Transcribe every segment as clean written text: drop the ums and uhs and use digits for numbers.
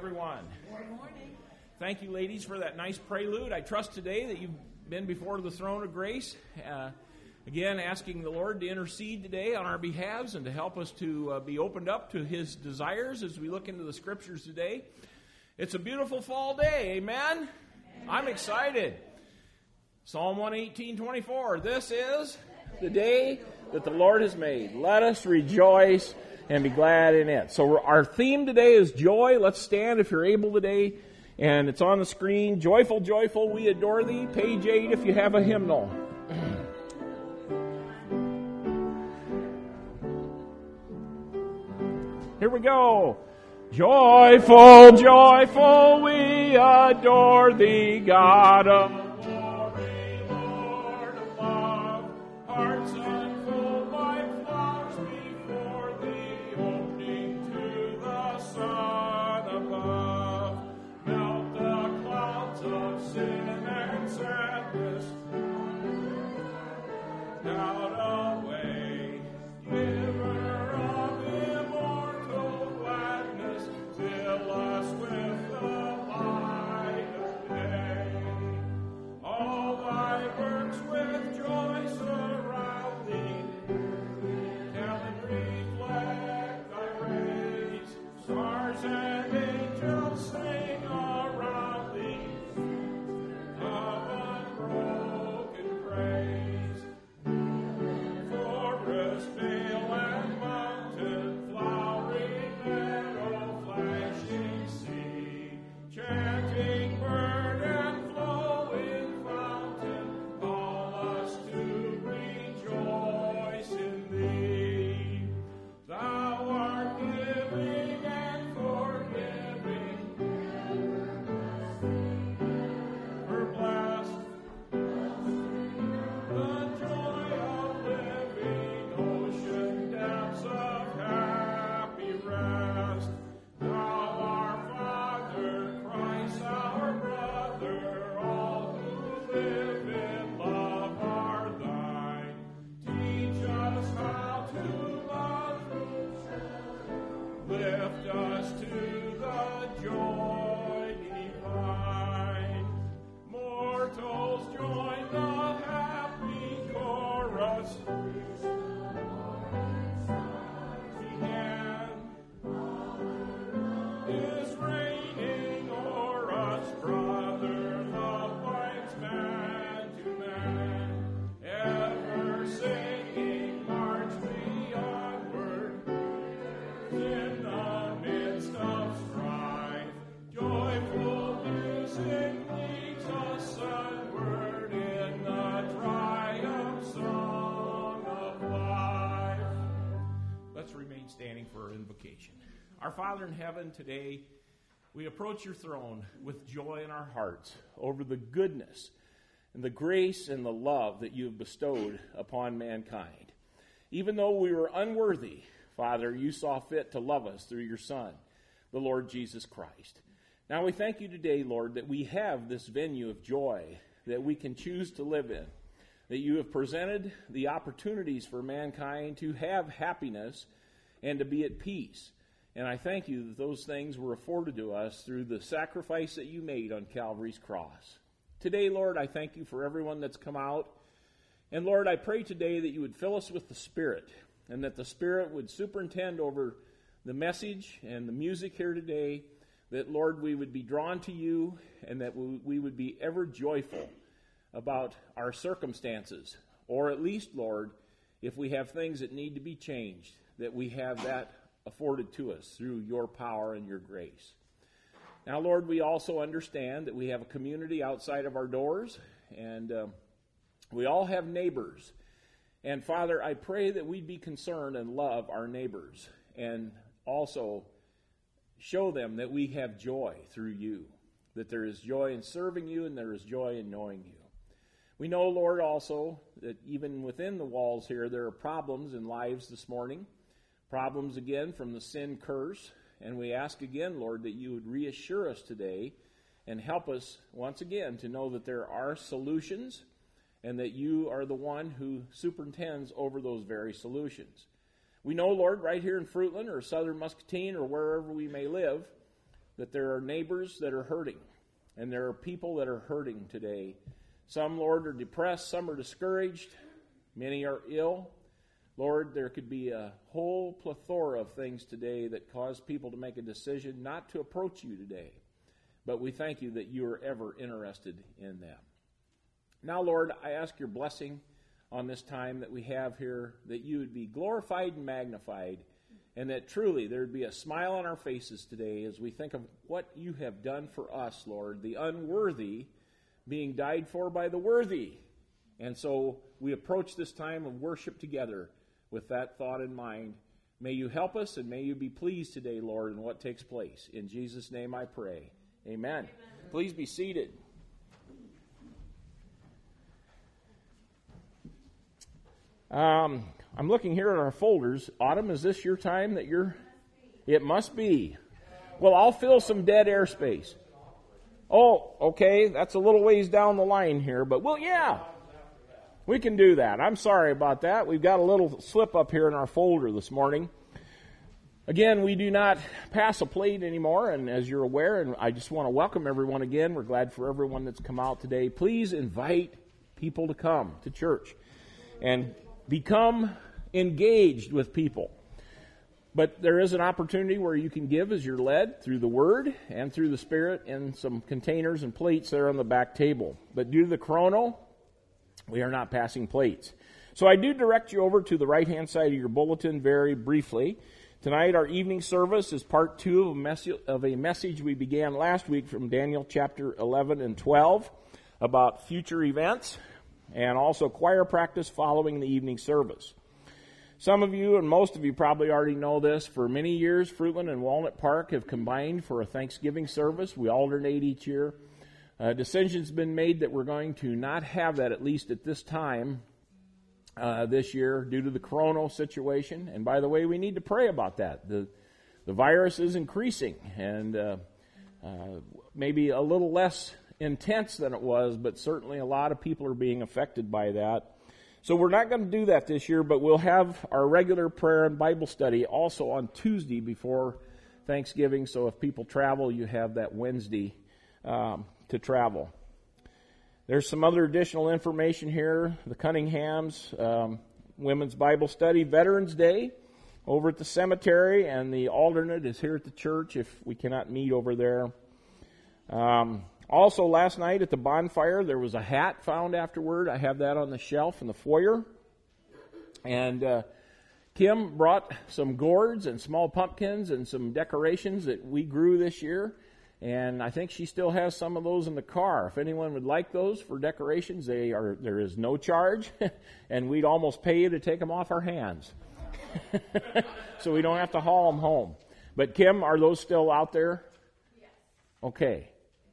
everyone. Good morning. Thank you, ladies, for that nice prelude. I trust today that you've been before the throne of grace. Again, asking the Lord to intercede today on our behalves and to help us to be opened up to His desires as we look into the Scriptures today. It's a beautiful fall day, amen? I'm excited. Psalm 118:24. This is the day that the Lord has made. Let us rejoice and be glad in it. So our theme today is joy. Let's stand if you're able today. And it's on the screen. Joyful, joyful, we adore thee. Page 8 if you have a hymnal. Here we go. Joyful, joyful, we adore thee, God of glory, Lord of love. Hearts unfold like flowers before thee, opening to the sun above. Melt the clouds of sin and sadness out away. Giver of immortal gladness, fill us with the light of day. All thy works with joy surround thee, heaven reflect thy rays. Stars and angels sing around thee of unbroken praise. Forest, vale, and mountain, flowering meadow, flashing sea, chanting bird and flowing fountain, call us to rejoice in thee. Thou art giving and forgiving, we're blessed. The joy of living, ocean depths of happy rest. Thou our Father, Christ our brother, all who live in love are thine. Teach us how to love, lift us to the joy divine. Mortals join the happy chorus. Began is reigning o'er us, brother, love binds man to man. Ever singing, march we onward in the midst of strife. Joyful music leads us onward in the triumph song of life. Let's remain standing for our invocation. Our Father in heaven, today we approach your throne with joy in our hearts over the goodness and the grace and the love that you have bestowed upon mankind. Even though we were unworthy, Father, you saw fit to love us through your Son, the Lord Jesus Christ. Now we thank you today, Lord, that we have this venue of joy that we can choose to live in, that you have presented the opportunities for mankind to have happiness and to be at peace. And I thank you that those things were afforded to us through the sacrifice that you made on Calvary's cross. Today, Lord, I thank you for everyone that's come out. And Lord, I pray today that you would fill us with the Spirit, and that the Spirit would superintend over the message and the music here today, that, Lord, we would be drawn to you, and that we would be ever joyful about our circumstances. Or at least, Lord, if we have things that need to be changed, that we have that afforded to us through your power and your grace. Now, Lord, we also understand that we have a community outside of our doors, and we all have neighbors. And, Father, I pray that we'd be concerned and love our neighbors, and also show them that we have joy through you, that there is joy in serving you and there is joy in knowing you. We know, Lord, also that even within the walls here, there are problems in lives this morning, problems again from the sin curse, and we ask again, Lord, that you would reassure us today and help us once again to know that there are solutions and that you are the one who superintends over those very solutions. We know, Lord, right here in Fruitland or Southern Muscatine or wherever we may live, that there are neighbors that are hurting, and there are people that are hurting today. Some, Lord, are depressed, some are discouraged, many are ill. Lord, there could be a whole plethora of things today that cause people to make a decision not to approach you today. But we thank you that you are ever interested in them. Now, Lord, I ask your blessing on this time that we have here, that you would be glorified and magnified, and that truly there would be a smile on our faces today as we think of what you have done for us, Lord, the unworthy being died for by the worthy. And so we approach this time of worship together with that thought in mind. May you help us, and may you be pleased today, Lord, in what takes place. In Jesus' name I pray. Amen. Please be seated. I'm looking here at our folders. Autumn, is this your time that you're... It must be. Well, I'll fill some dead airspace. Oh, okay, that's a little ways down the line here, but we can do that. I'm sorry about that. We've got a little slip up here in our folder this morning. Again, we do not pass a plate anymore, and as you're aware, and I just want to welcome everyone again. We're glad for everyone that's come out today. Please invite people to come to church and become engaged with people. But there is an opportunity where you can give as you're led through the Word and through the Spirit in some containers and plates there on the back table. But due to the chrono, we are not passing plates. So I do direct you over to the right-hand side of your bulletin very briefly. Tonight, our evening service is part 2 of a message we began last week from Daniel chapter 11 and 12 about future events, and also choir practice following the evening service. Some of you and most of you probably already know this. For many years, Fruitland and Walnut Park have combined for a Thanksgiving service. We alternate each year. Decision's been made that we're going to not have that, at least at this time this year, due to the corona situation. And by the way, we need to pray about that. The virus is increasing, and maybe a little less intense than it was, but certainly a lot of people are being affected by that. So we're not going to do that this year, but we'll have our regular prayer and Bible study also on Tuesday before Thanksgiving. So if people travel, you have that Wednesday to travel. There's some other additional information here. The Cunninghams, Women's Bible Study, Veterans Day over at the cemetery, and the alternate is here at the church if we cannot meet over there. Also, last night at the bonfire, there was a hat found afterward. I have that on the shelf in the foyer. And Kim brought some gourds and small pumpkins and some decorations that we grew this year. And I think she still has some of those in the car. If anyone would like those for decorations, there is no charge. And we'd almost pay you to take them off our hands. So we don't have to haul them home. But Kim, are those still out there? Yes. Okay.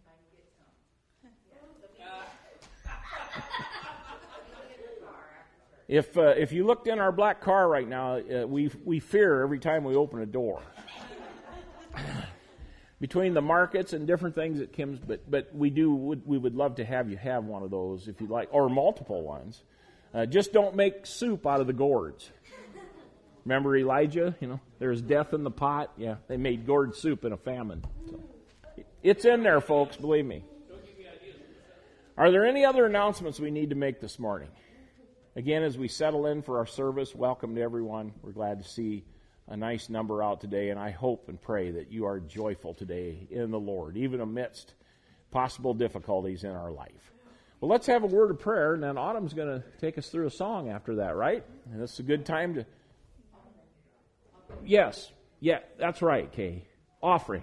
If you looked in our black car right now, we fear every time we open a door. Between the markets and different things at Kim's, but we would love to have you have one of those if you'd like, or multiple ones. Just don't make soup out of the gourds. Remember Elijah? There's death in the pot. Yeah, they made gourd soup in a famine. So, it's in there, folks. Believe me. Are there any other announcements we need to make this morning? Again, as we settle in for our service, welcome to everyone. We're glad to see a nice number out today, and I hope and pray that you are joyful today in the Lord, even amidst possible difficulties in our life. Well, let's have a word of prayer, and then Autumn's going to take us through a song after that, right? And it's a good time to... Yes. Yeah, that's right, Kay. Offering.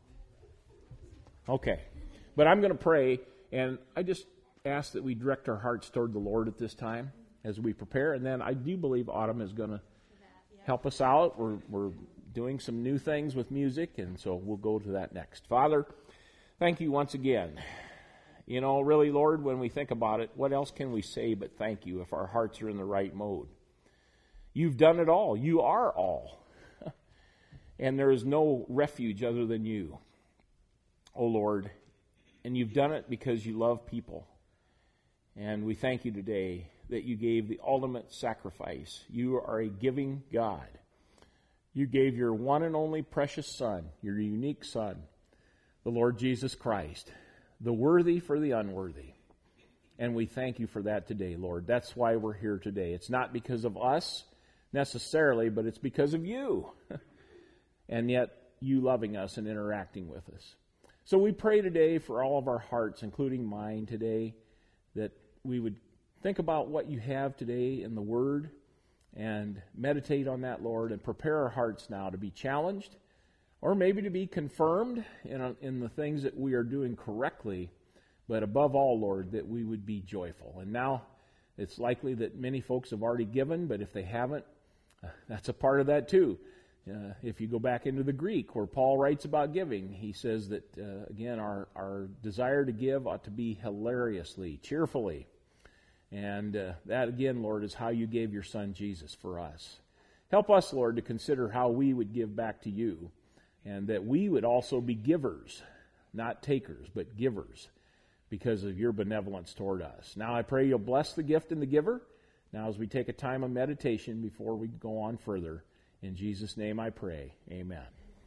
Okay. But I'm going to pray, and I just ask that we direct our hearts toward the Lord at this time as we prepare, and then I do believe Autumn is going to help us out. We're doing some new things with music, and so we'll go to that next. Father, thank you once again. Really, Lord, when we think about it, what else can we say but thank you if our hearts are in the right mode? You've done it all. You are all. And there is no refuge other than you, oh Lord. And you've done it because you love people. And we thank you today that you gave the ultimate sacrifice. You are a giving God. You gave your one and only precious Son, your unique Son, the Lord Jesus Christ, the worthy for the unworthy. And we thank you for that today, Lord. That's why we're here today. It's not because of us necessarily, but it's because of you. And yet, you loving us and interacting with us. So we pray today for all of our hearts, including mine today, that we would think about what you have today in the Word and meditate on that, Lord, and prepare our hearts now to be challenged or maybe to be confirmed in the things that we are doing correctly, but above all, Lord, that we would be joyful. And now it's likely that many folks have already given, but if they haven't, that's a part of that too. If you go back into the Greek where Paul writes about giving, he says that, again, our desire to give ought to be hilariously, cheerfully. And that, again, Lord, is how you gave your Son Jesus for us. Help us, Lord, to consider how we would give back to you, and that we would also be givers, not takers, but givers, because of your benevolence toward us. Now I pray you'll bless the gift and the giver. Now as we take a time of meditation before we go on further, in Jesus' name I pray. Amen.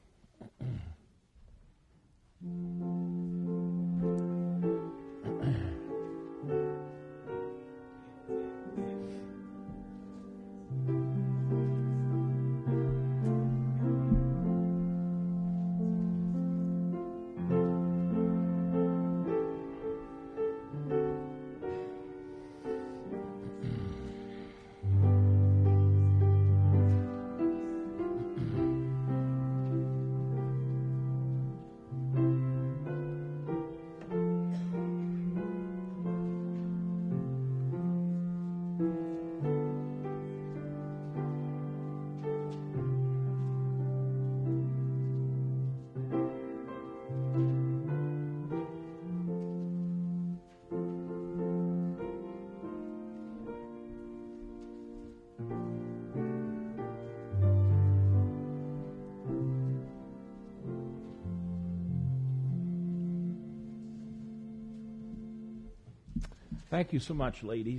Thank you so much, ladies.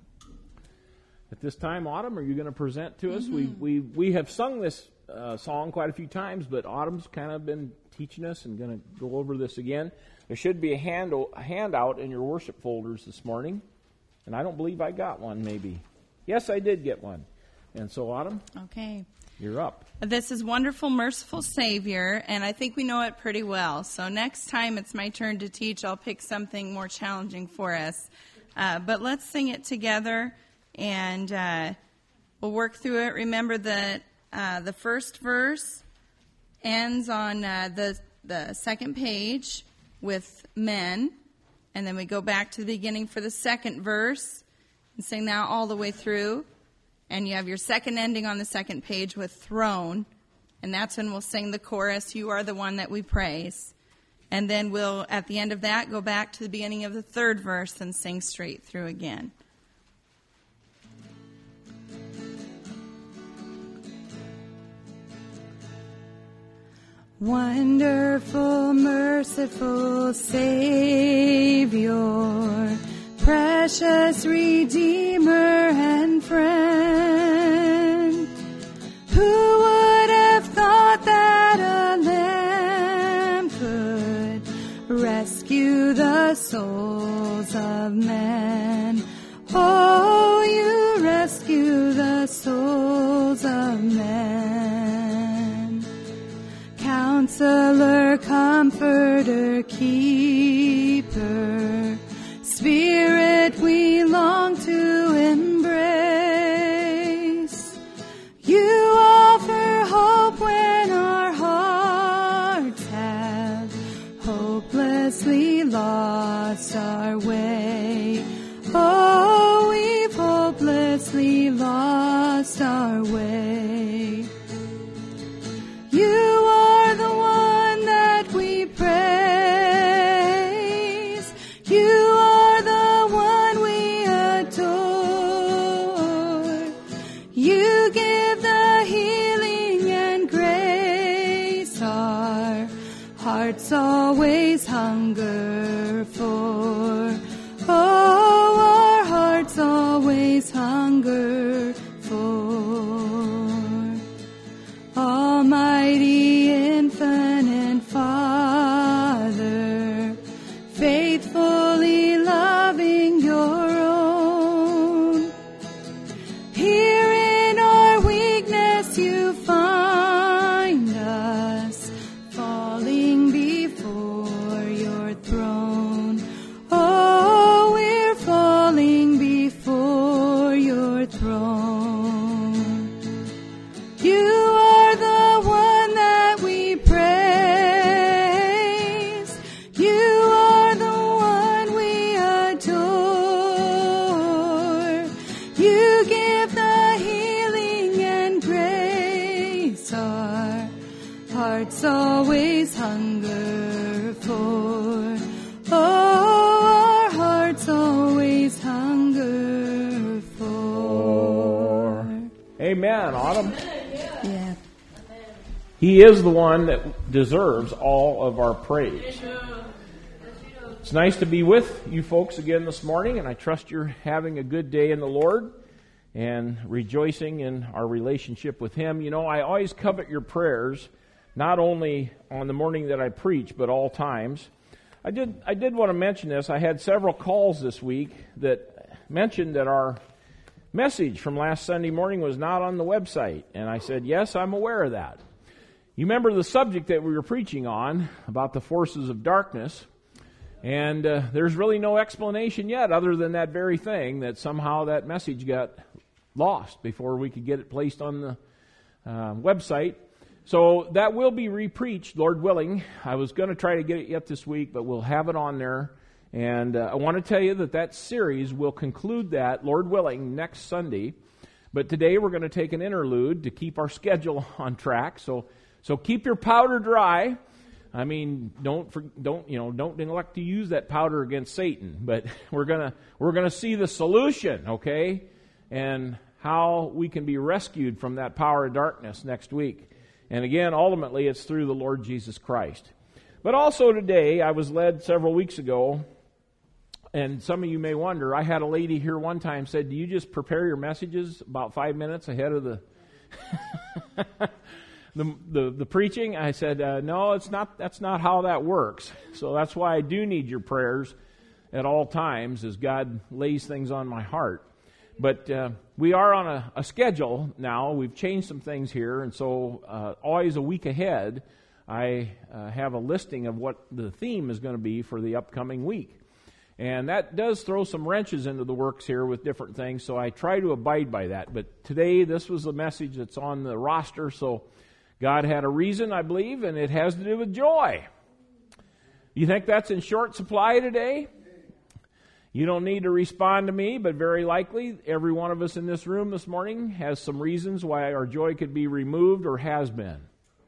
At this time, Autumn, are you going to present to us? Mm-hmm. We have sung this song quite a few times, but Autumn's kind of been teaching us and going to go over this again. There should be a handout in your worship folders this morning, and I don't believe I got one, maybe. Yes, I did get one. And so, Autumn, okay, you're up. This is Wonderful, Merciful Savior, and I think we know it pretty well. So next time it's my turn to teach, I'll pick something more challenging for us. But let's sing it together, and we'll work through it. Remember that the first verse ends on the second page with men, and then we go back to the beginning for the second verse and sing that all the way through. And you have your second ending on the second page with throne, and that's when we'll sing the chorus, You Are the One That We Praise. And then we'll, at the end of that, go back to the beginning of the third verse and sing straight through again. Wonderful, merciful Savior, precious Redeemer and friend, who would have thought that a lamb could rescue the souls of men? Oh, you rescue the souls of men. Counselor, Comforter, Keeper, Spirit we long to embrace. You offer hope when our hearts have hopelessly lost our way. Oh, we've hopelessly lost our way. You are the one that we praise. You are the one we adore. You give the healing and grace our hearts always hunger for. Oh, our hearts always hunger for. Almighty, infinite Father, Amen, Autumn. Yeah. He is the one that deserves all of our praise. It's nice to be with you folks again this morning, and I trust you're having a good day in the Lord and rejoicing in our relationship with Him. You know, I always covet your prayers, not only on the morning that I preach, but all times. I did want to mention this. I had several calls this week that mentioned that our message from last Sunday morning was not on the website. And I said, yes, I'm aware of that. You remember the subject that we were preaching on about the forces of darkness. And there's really no explanation yet other than that very thing, that somehow that message got lost before we could get it placed on the website. So that will be repreached, Lord willing. I was going to try to get it yet this week, but we'll have it on there. And I want to tell you that series will conclude that, Lord willing, next Sunday. But today we're going to take an interlude to keep our schedule on track. So keep your powder dry. I mean, don't neglect to use that powder against Satan. But we're gonna see the solution, okay, and how we can be rescued from that power of darkness next week. And again, ultimately, it's through the Lord Jesus Christ. But also today, I was led several weeks ago. And some of you may wonder, I had a lady here one time said, do you just prepare your messages about 5 minutes ahead of the preaching? I said, no, it's not. That's not how that works. So that's why I do need your prayers at all times as God lays things on my heart. But we are on a schedule now. We've changed some things here, and so always a week ahead, I have a listing of what the theme is going to be for the upcoming week. And that does throw some wrenches into the works here with different things, so I try to abide by that. But today, this was the message that's on the roster, so God had a reason, I believe, and it has to do with joy. You think that's in short supply today? You don't need to respond to me, but very likely every one of us in this room this morning has some reasons why our joy could be removed or has been.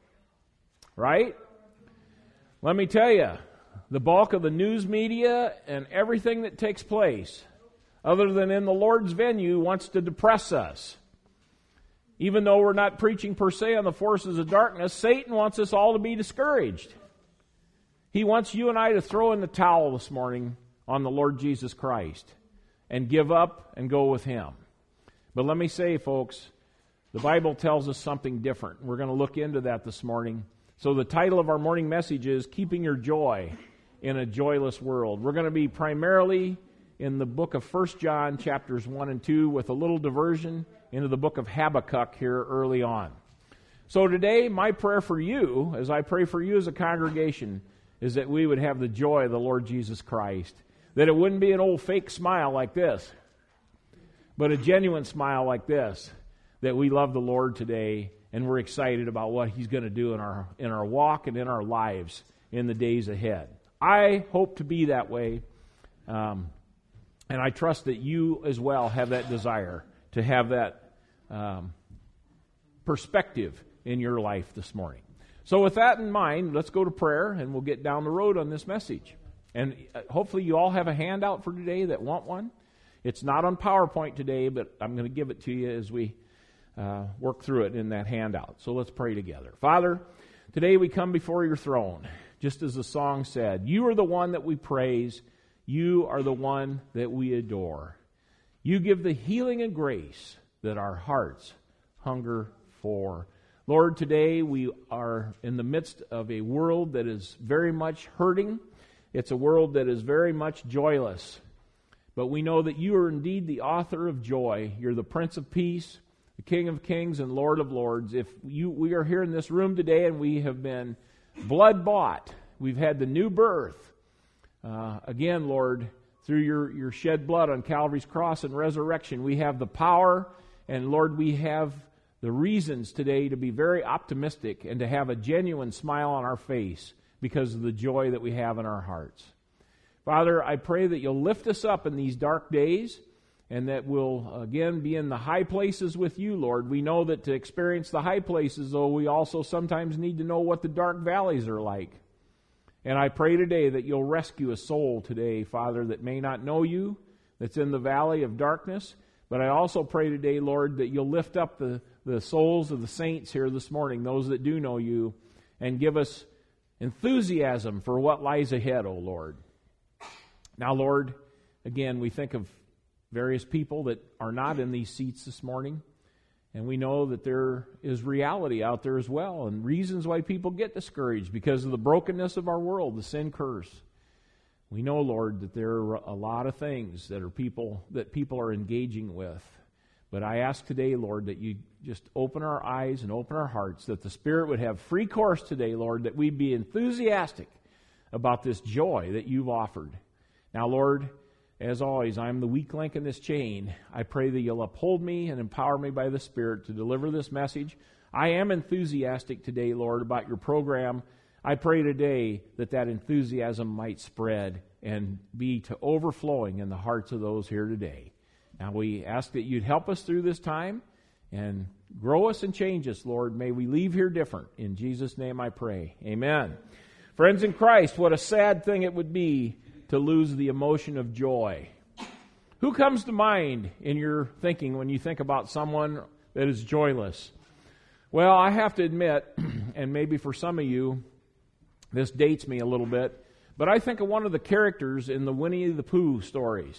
Right? Let me tell you, the bulk of the news media and everything that takes place, other than in the Lord's venue, wants to depress us. Even though we're not preaching per se on the forces of darkness, Satan wants us all to be discouraged. He wants you and I to throw in the towel this morning on the Lord Jesus Christ and give up and go with Him. But let me say, folks, the Bible tells us something different. We're going to look into that this morning. So the title of our morning message is Keeping Your Joy in a Joyless World. We're going to be primarily in the book of 1 John chapters 1 and 2 with a little diversion into the book of Habakkuk here early on. So today, my prayer for you, as I pray for you as a congregation, is that we would have the joy of the Lord Jesus Christ. That it wouldn't be an old fake smile like this, but a genuine smile like this, that we love the Lord today and we're excited about what He's going to do in our walk and in our lives in the days ahead. I hope to be that way, and I trust that you as well have that desire to have that perspective in your life this morning. So with that in mind, let's go to prayer, and we'll get down the road on this message. And hopefully you all have a handout for today that want one. It's not on PowerPoint today, but I'm going to give it to you as we work through it in that handout. So let's pray together. Father, today we come before your throne. Just as the song said, you are the one that we praise. You are the one that we adore. You give the healing and grace that our hearts hunger for. Lord, today we are in the midst of a world that is very much hurting. It's a world that is very much joyless. But we know that you are indeed the author of joy. You're the Prince of Peace, the King of Kings and Lord of Lords. We are here in this room today and we have been blood bought. We've had the new birth. Again, Lord, through your shed blood on Calvary's cross and resurrection, we have the power, and Lord, we have the reasons today to be very optimistic and to have a genuine smile on our face because of the joy that we have in our hearts. Father, I pray that you'll lift us up in these dark days and that we'll, again, be in the high places with you, Lord. We know that to experience the high places, though, we also sometimes need to know what the dark valleys are like. And I pray today that you'll rescue a soul today, Father, that may not know you, that's in the valley of darkness. But I also pray today, Lord, that you'll lift up the the souls of the saints here this morning, those that do know you, and give us enthusiasm for what lies ahead, O Lord. Now, Lord, again, we think of various people that are not in these seats this morning, and we know that there is reality out there as well, and reasons why people get discouraged because of the brokenness of our world, the sin curse. We know, Lord, that there are a lot of things that people are engaging with. But I ask today, Lord, that you just open our eyes and open our hearts, that the Spirit would have free course today, Lord, that we'd be enthusiastic about this joy that you've offered. Now, Lord, as always, I'm the weak link in this chain. I pray that you'll uphold me and empower me by the Spirit to deliver this message. I am enthusiastic today, Lord, about your program. I pray today that enthusiasm might spread and be to overflowing in the hearts of those here today. Now we ask that you'd help us through this time and grow us and change us, Lord. May we leave here different. In Jesus' name I pray. Amen. Friends in Christ, what a sad thing it would be to lose the emotion of joy. Who comes to mind in your thinking when you think about someone that is joyless? Well, I have to admit, and maybe for some of you, this dates me a little bit, but I think of one of the characters in the Winnie the Pooh stories.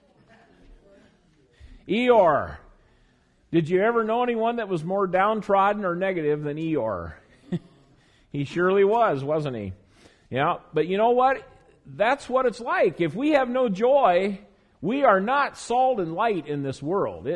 Eeyore. Did you ever know anyone that was more downtrodden or negative than Eeyore? He surely was, wasn't he? Yeah, but you know what? That's what it's like. If we have no joy, we are not salt and light in this world.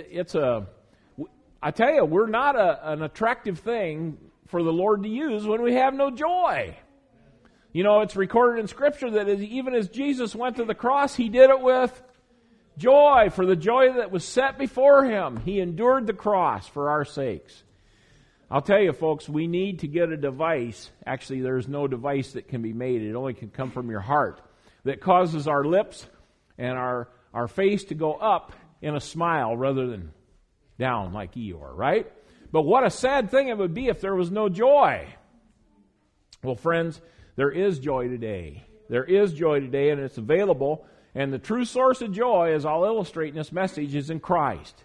I tell you, we're not an attractive thing for the Lord to use when we have no joy. You know, it's recorded in Scripture that even as Jesus went to the cross, He did it with joy. For the joy that was set before Him, He endured the cross for our sakes. I'll tell you, folks, we need to get a device. Actually, there's no device that can be made. It only can come from your heart. That causes our lips and our face to go up in a smile rather than down like Eeyore, right? But what a sad thing it would be if there was no joy. Well, friends, there is joy today. There is joy today, and it's available. And the true source of joy, as I'll illustrate in this message, is in Christ.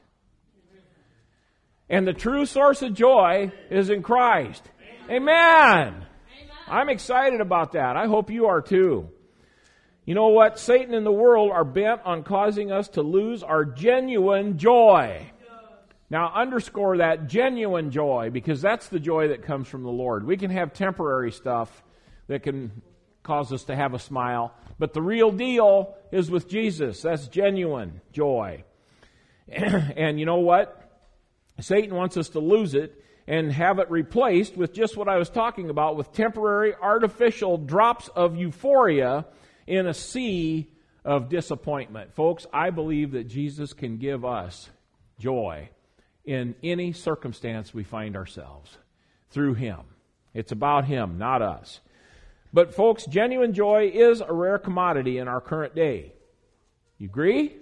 And the true source of joy is in Christ. Amen. I'm excited about that. I hope you are too. You know what? Satan and the world are bent on causing us to lose our genuine joy. Now underscore that, genuine joy, because that's the joy that comes from the Lord. We can have temporary stuff that can cause us to have a smile, but the real deal is with Jesus. That's genuine joy. And you know what? Satan wants us to lose it and have it replaced with just what I was talking about, with temporary, artificial drops of euphoria in a sea of disappointment. Folks, I believe that Jesus can give us joy in any circumstance we find ourselves through Him. It's about Him, not us. But folks, genuine joy is a rare commodity in our current day. You agree?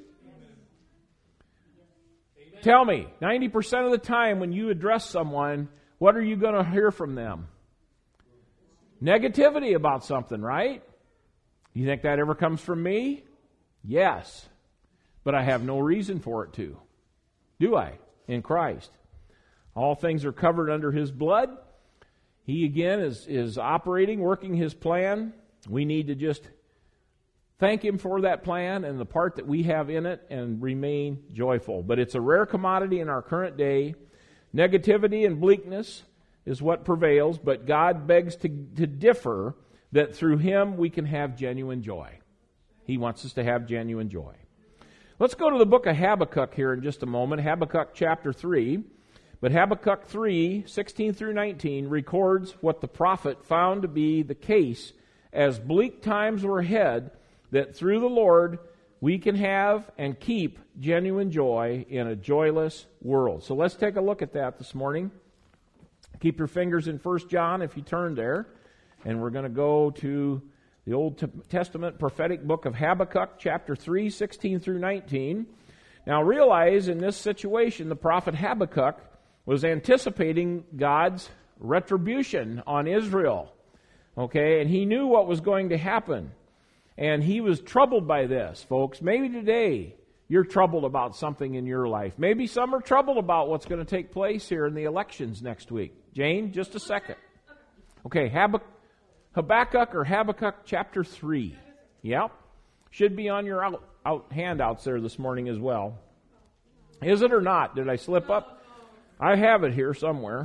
Tell me, 90% of the time when you address someone, what are you going to hear from them? Negativity about something, right? You think that ever comes from me? Yes. But I have no reason for it to. Do I? In Christ. All things are covered under His blood. He again is operating, working His plan. We need to just thank Him for that plan and the part that we have in it and remain joyful. But it's a rare commodity in our current day. Negativity and bleakness is what prevails, but God begs to differ, that through Him we can have genuine joy. He wants us to have genuine joy. Let's go to the book of Habakkuk here in just a moment. Habakkuk chapter 3. But Habakkuk 3, 16 through 19 records what the prophet found to be the case as bleak times were ahead, that through the Lord we can have and keep genuine joy in a joyless world. So let's take a look at that this morning. Keep your fingers in 1 John if you turn there. And we're going to go to the Old Testament prophetic book of Habakkuk, chapter 3, 16 through 19. Now realize in this situation, the prophet Habakkuk was anticipating God's retribution on Israel. Okay, and he knew what was going to happen. And he was troubled by this, folks. Maybe today you're troubled about something in your life. Maybe some are troubled about what's going to take place here in the elections next week. Jane, just a second. Okay, Habakkuk or Habakkuk chapter 3. Yep. Should be on your handouts there this morning as well. Is it or not? Did I slip up? I have it here somewhere.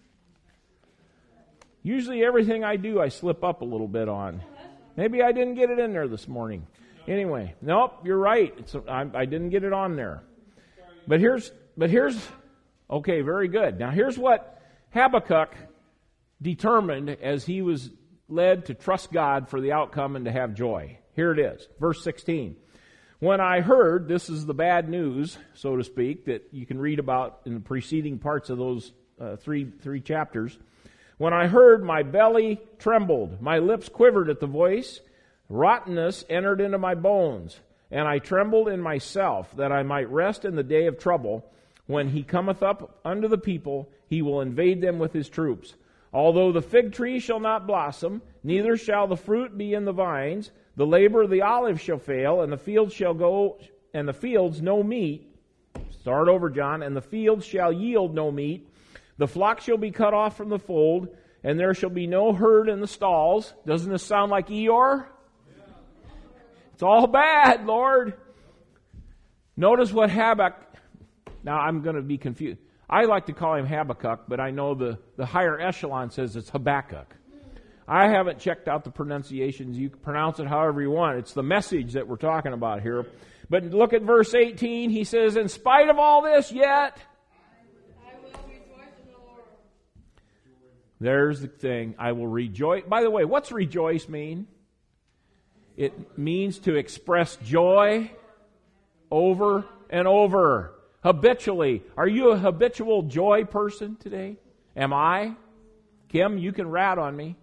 Usually everything I do, I slip up a little bit on. Maybe I didn't get it in there this morning. Anyway, nope, you're right. I didn't get it on there. But here's, okay, very good. Now here's what Habakkuk determined as he was led to trust God for the outcome and to have joy. Here it is, verse 16. When I heard, this is the bad news, so to speak, that you can read about in the preceding parts of those three chapters. When I heard, my belly trembled, my lips quivered at the voice, rottenness entered into my bones, and I trembled in myself, that I might rest in the day of trouble. When he cometh up unto the people, he will invade them with his troops. Although the fig tree shall not blossom, neither shall the fruit be in the vines, the labor of the olive shall fail, and the fields no meat. Start over, John. And the fields shall yield no meat. The flock shall be cut off from the fold, and there shall be no herd in the stalls. Doesn't this sound like Eeyore? It's all bad, Lord. Notice what Habakkuk, now I'm going to be confused. I like to call him Habakkuk, but I know the higher echelon says it's Habakkuk. I haven't checked out the pronunciations. You can pronounce it however you want. It's the message that we're talking about here. But look at verse 18. He says, in spite of all this, yet I will rejoice in the Lord. There's the thing. I will rejoice. By the way, what's rejoice mean? It means to express joy over and over. Habitually. Are you a habitual joy person today? Am I? Kim, you can rat on me.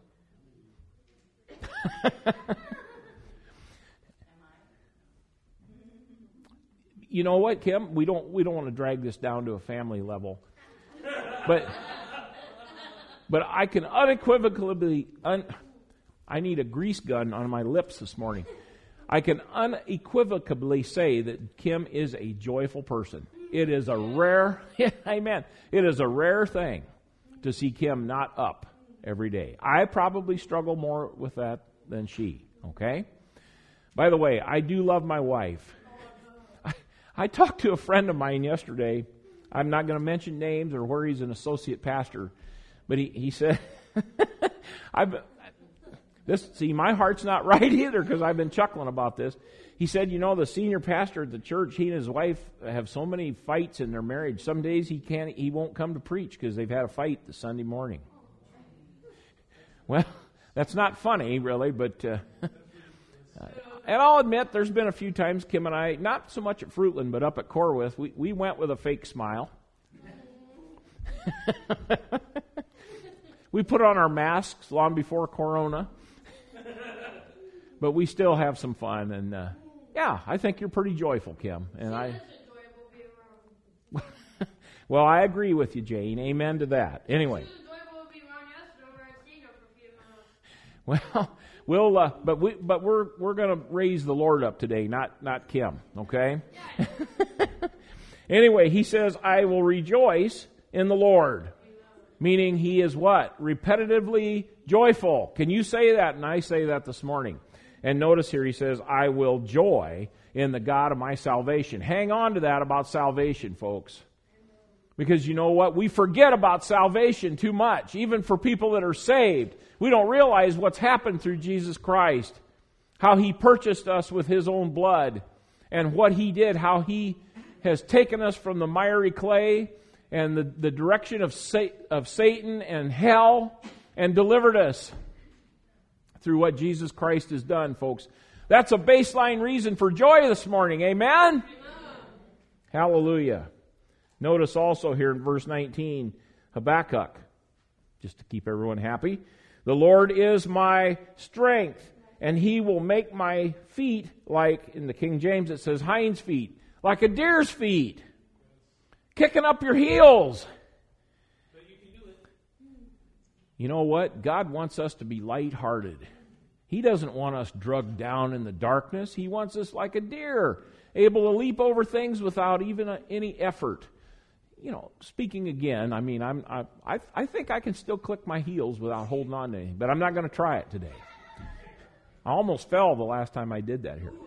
You know what, Kim? We don't want to drag this down to a family level. But I can unequivocally I need a grease gun on my lips this morning. I can unequivocally say that Kim is a joyful person. It is a rare, amen. It is a rare thing to see Kim not up every day. I probably struggle more with that than she, okay? By the way, I do love my wife. I talked to a friend of mine yesterday. I'm not going to mention names or where he's an associate pastor, but he said, my heart's not right either because I've been chuckling about this. He said, the senior pastor at the church, he and his wife have so many fights in their marriage. Some days he won't come to preach because they've had a fight the Sunday morning. Well, that's not funny, really, but and I'll admit there's been a few times Kim and I, not so much at Fruitland, but up at Corwith, we went with a fake smile. We put on our masks long before Corona, but we still have some fun, and I think you're pretty joyful, Kim, and I. Well, I agree with you, Jane. Amen to that. Anyway. Well, but we're going to raise the Lord up today, not Kim, okay? Anyway, he says, I will rejoice in the Lord. Meaning he is what? Repetitively joyful. Can you say that? And I say that this morning. And notice here he says, I will joy in the God of my salvation. Hang on to that about salvation, folks. Because you know what? We forget about salvation too much. Even for people that are saved. We don't realize what's happened through Jesus Christ. How he purchased us with his own blood. And what he did. How he has taken us from the miry clay and the direction of Satan and hell and delivered us through what Jesus Christ has done, folks. That's a baseline reason for joy this morning. Amen? Amen. Hallelujah. Notice also here in verse 19, Habakkuk, just to keep everyone happy. The Lord is my strength, and he will make my feet like, in the King James it says hinds feet, like a deer's feet. Kicking up your heels. You know what? God wants us to be lighthearted. He doesn't want us drugged down in the darkness. He wants us like a deer, able to leap over things without even any effort. Speaking again, I think I can still click my heels without holding on to anything, but I'm not going to try it today. I almost fell the last time I did that here.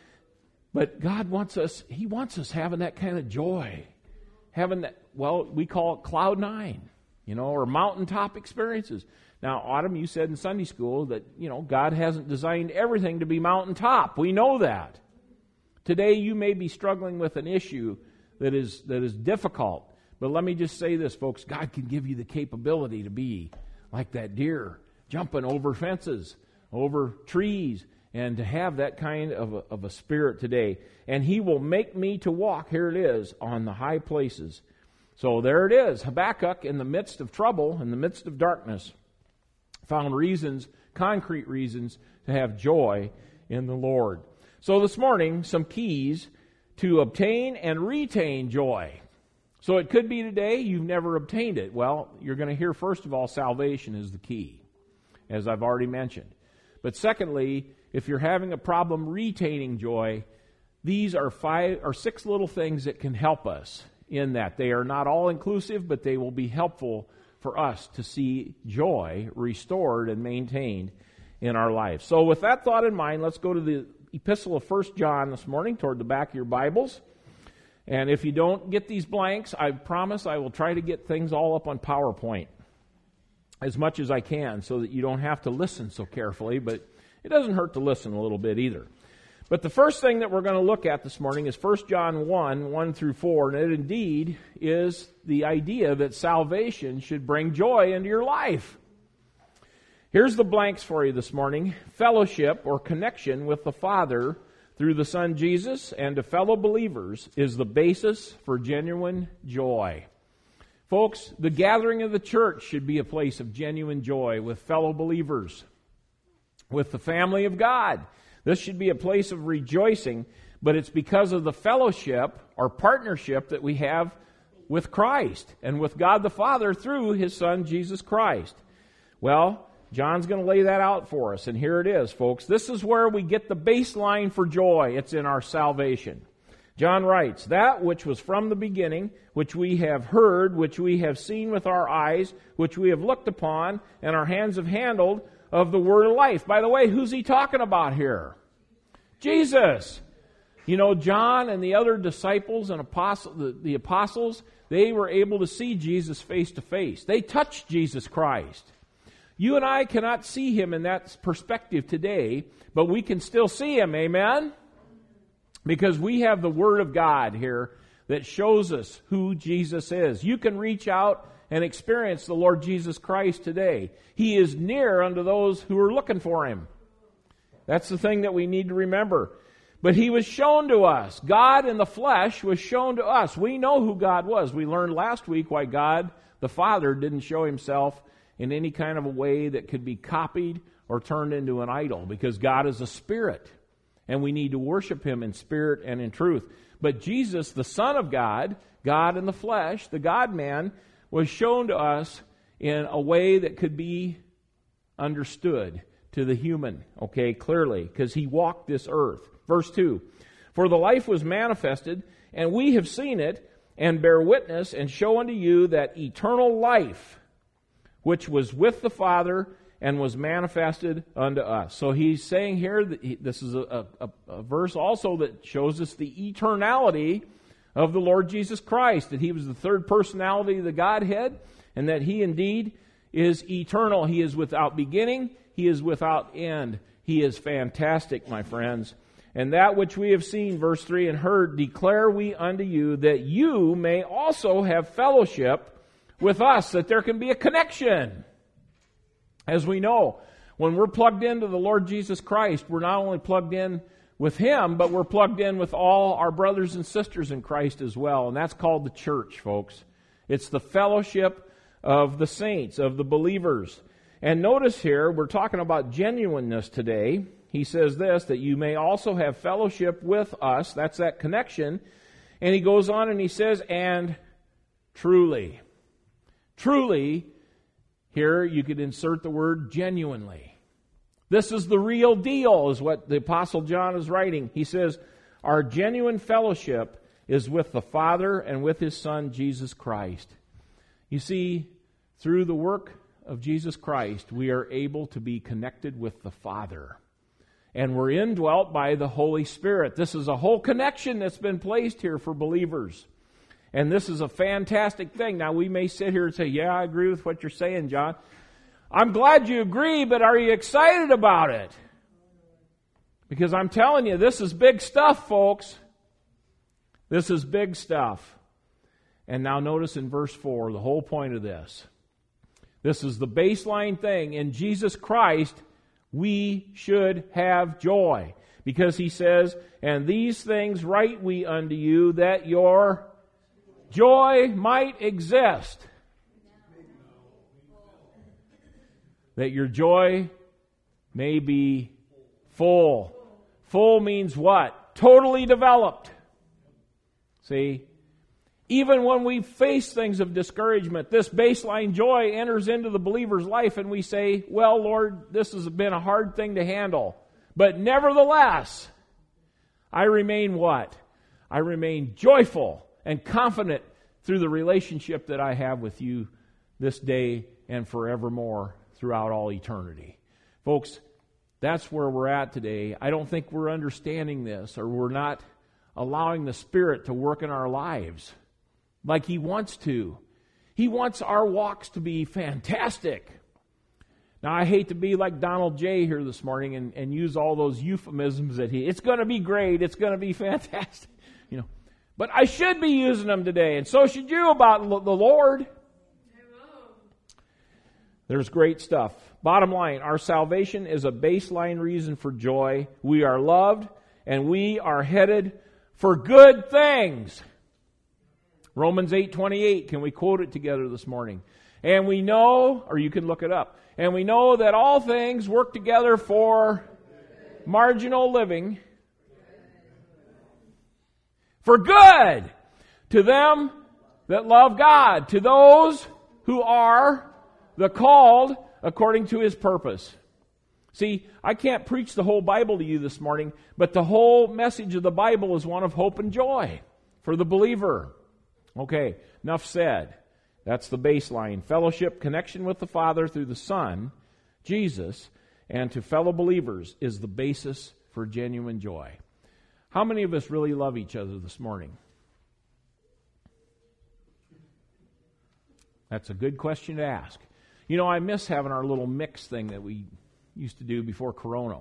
But God wants us, He wants us having that kind of joy. Having that, we call it cloud nine, or mountaintop experiences. Now, Autumn, you said in Sunday school that, God hasn't designed everything to be mountaintop. We know that. Today you may be struggling with an issue that is difficult. But let me just say this, folks. God can give you the capability to be like that deer, jumping over fences, over trees, and to have that kind of a spirit today. And He will make me to walk, here it is, on the high places. So there it is. Habakkuk, in the midst of trouble, in the midst of darkness, found reasons, concrete reasons, to have joy in the Lord. So this morning, some keys to obtain and retain joy. So it could be today you've never obtained it. Well, you're going to hear, first of all, salvation is the key, as I've already mentioned. But secondly, if you're having a problem retaining joy, these are 5 or 6 little things that can help us in that. They are not all inclusive, but they will be helpful for us to see joy restored and maintained in our life. So with that thought in mind, let's go to the epistle of 1 John this morning, toward the back of your Bibles. And if you don't get these blanks, I promise I will try to get things all up on PowerPoint as much as I can so that you don't have to listen so carefully, but it doesn't hurt to listen a little bit either. But the first thing that we're going to look at this morning is 1 John 1 through 4, and it indeed is the idea that salvation should bring joy into your life. Here's the blanks for you this morning. Fellowship or connection with the Father through the Son Jesus and to fellow believers is the basis for genuine joy. Folks, the gathering of the church should be a place of genuine joy with fellow believers, with the family of God. This should be a place of rejoicing, but it's because of the fellowship or partnership that we have with Christ and with God the Father through His Son, Jesus Christ. Well, John's going to lay that out for us, and here it is, folks. This is where we get the baseline for joy. It's in our salvation. John writes, "That which was from the beginning, which we have heard, which we have seen with our eyes, which we have looked upon, and our hands have handled, of the word of life." By the way, who's he talking about here? Jesus. John and the other disciples and the apostles, they were able to see Jesus face to face. They touched Jesus Christ. You and I cannot see Him in that perspective today, but we can still see Him, amen? Because we have the Word of God here that shows us who Jesus is. You can reach out and experience the Lord Jesus Christ today. He is near unto those who are looking for Him. That's the thing that we need to remember. But He was shown to us. God in the flesh was shown to us. We know who God was. We learned last week why God, the Father, didn't show Himself in any kind of a way that could be copied or turned into an idol. Because God is a spirit. And we need to worship Him in spirit and in truth. But Jesus, the Son of God, God in the flesh, the God-man, was shown to us in a way that could be understood to the human, clearly, because He walked this earth. Verse 2, "For the life was manifested, and we have seen it, and bear witness, and show unto you that eternal life, which was with the Father, and was manifested unto us." So he's saying here, that this is a verse also that shows us the eternality of the Lord Jesus Christ, that He was the third personality of the Godhead, and that He indeed is eternal. He is without beginning. He is without end. He is fantastic, my friends. "And that which we have seen," verse 3, "and heard, declare we unto you, that you may also have fellowship with us," that there can be a connection. As we know, when we're plugged into the Lord Jesus Christ, we're not only plugged in with Him, but we're plugged in with all our brothers and sisters in Christ as well. And that's called the church, folks. It's the fellowship of the saints, of the believers. And notice here, we're talking about genuineness today. He says this, that you may also have fellowship with us. That's that connection. And he goes on and he says, and truly. Truly, here you could insert the word genuinely. This is the real deal, is what the Apostle John is writing. He says, our genuine fellowship is with the Father and with His Son, Jesus Christ. You see, through the work of Jesus Christ, we are able to be connected with the Father. And we're indwelt by the Holy Spirit. This is a whole connection that's been placed here for believers. And this is a fantastic thing. Now, we may sit here and say, yeah, I agree with what you're saying, John. I'm glad you agree, but are you excited about it? Because I'm telling you, this is big stuff, folks. This is big stuff. And now notice in verse 4, the whole point of this. This is the baseline thing. In Jesus Christ, we should have joy. Because He says, and these things write we unto you, that your joy might exist. That your joy may be full. Full means what? Totally developed. See? Even when we face things of discouragement, this baseline joy enters into the believer's life and we say, well, Lord, this has been a hard thing to handle. But nevertheless, I remain what? I remain joyful and confident through the relationship that I have with you this day and forevermore throughout all eternity. Folks, that's where we're at today. I don't think we're understanding this, or we're not allowing the Spirit to work in our lives like He wants to. He wants our walks to be fantastic. Now, I hate to be like Donald J. here this morning and use all those euphemisms that it's going to be great, it's going to be fantastic, But I should be using them today, and so should you about the Lord. There's great stuff. Bottom line, our salvation is a baseline reason for joy. We are loved, and we are headed for good things. Romans 8:28, can we quote it together this morning? And we know, or you can look it up, and we know that all things work together for marginal living, for good, to them that love God, to those who are the called according to His purpose. See, I can't preach the whole Bible to you this morning, but the whole message of the Bible is one of hope and joy for the believer. Okay, enough said. That's the baseline. Fellowship, connection with the Father through the Son, Jesus, and to fellow believers is the basis for genuine joy. How many of us really love each other this morning? That's a good question to ask. I miss having our little mix thing that we used to do before Corona.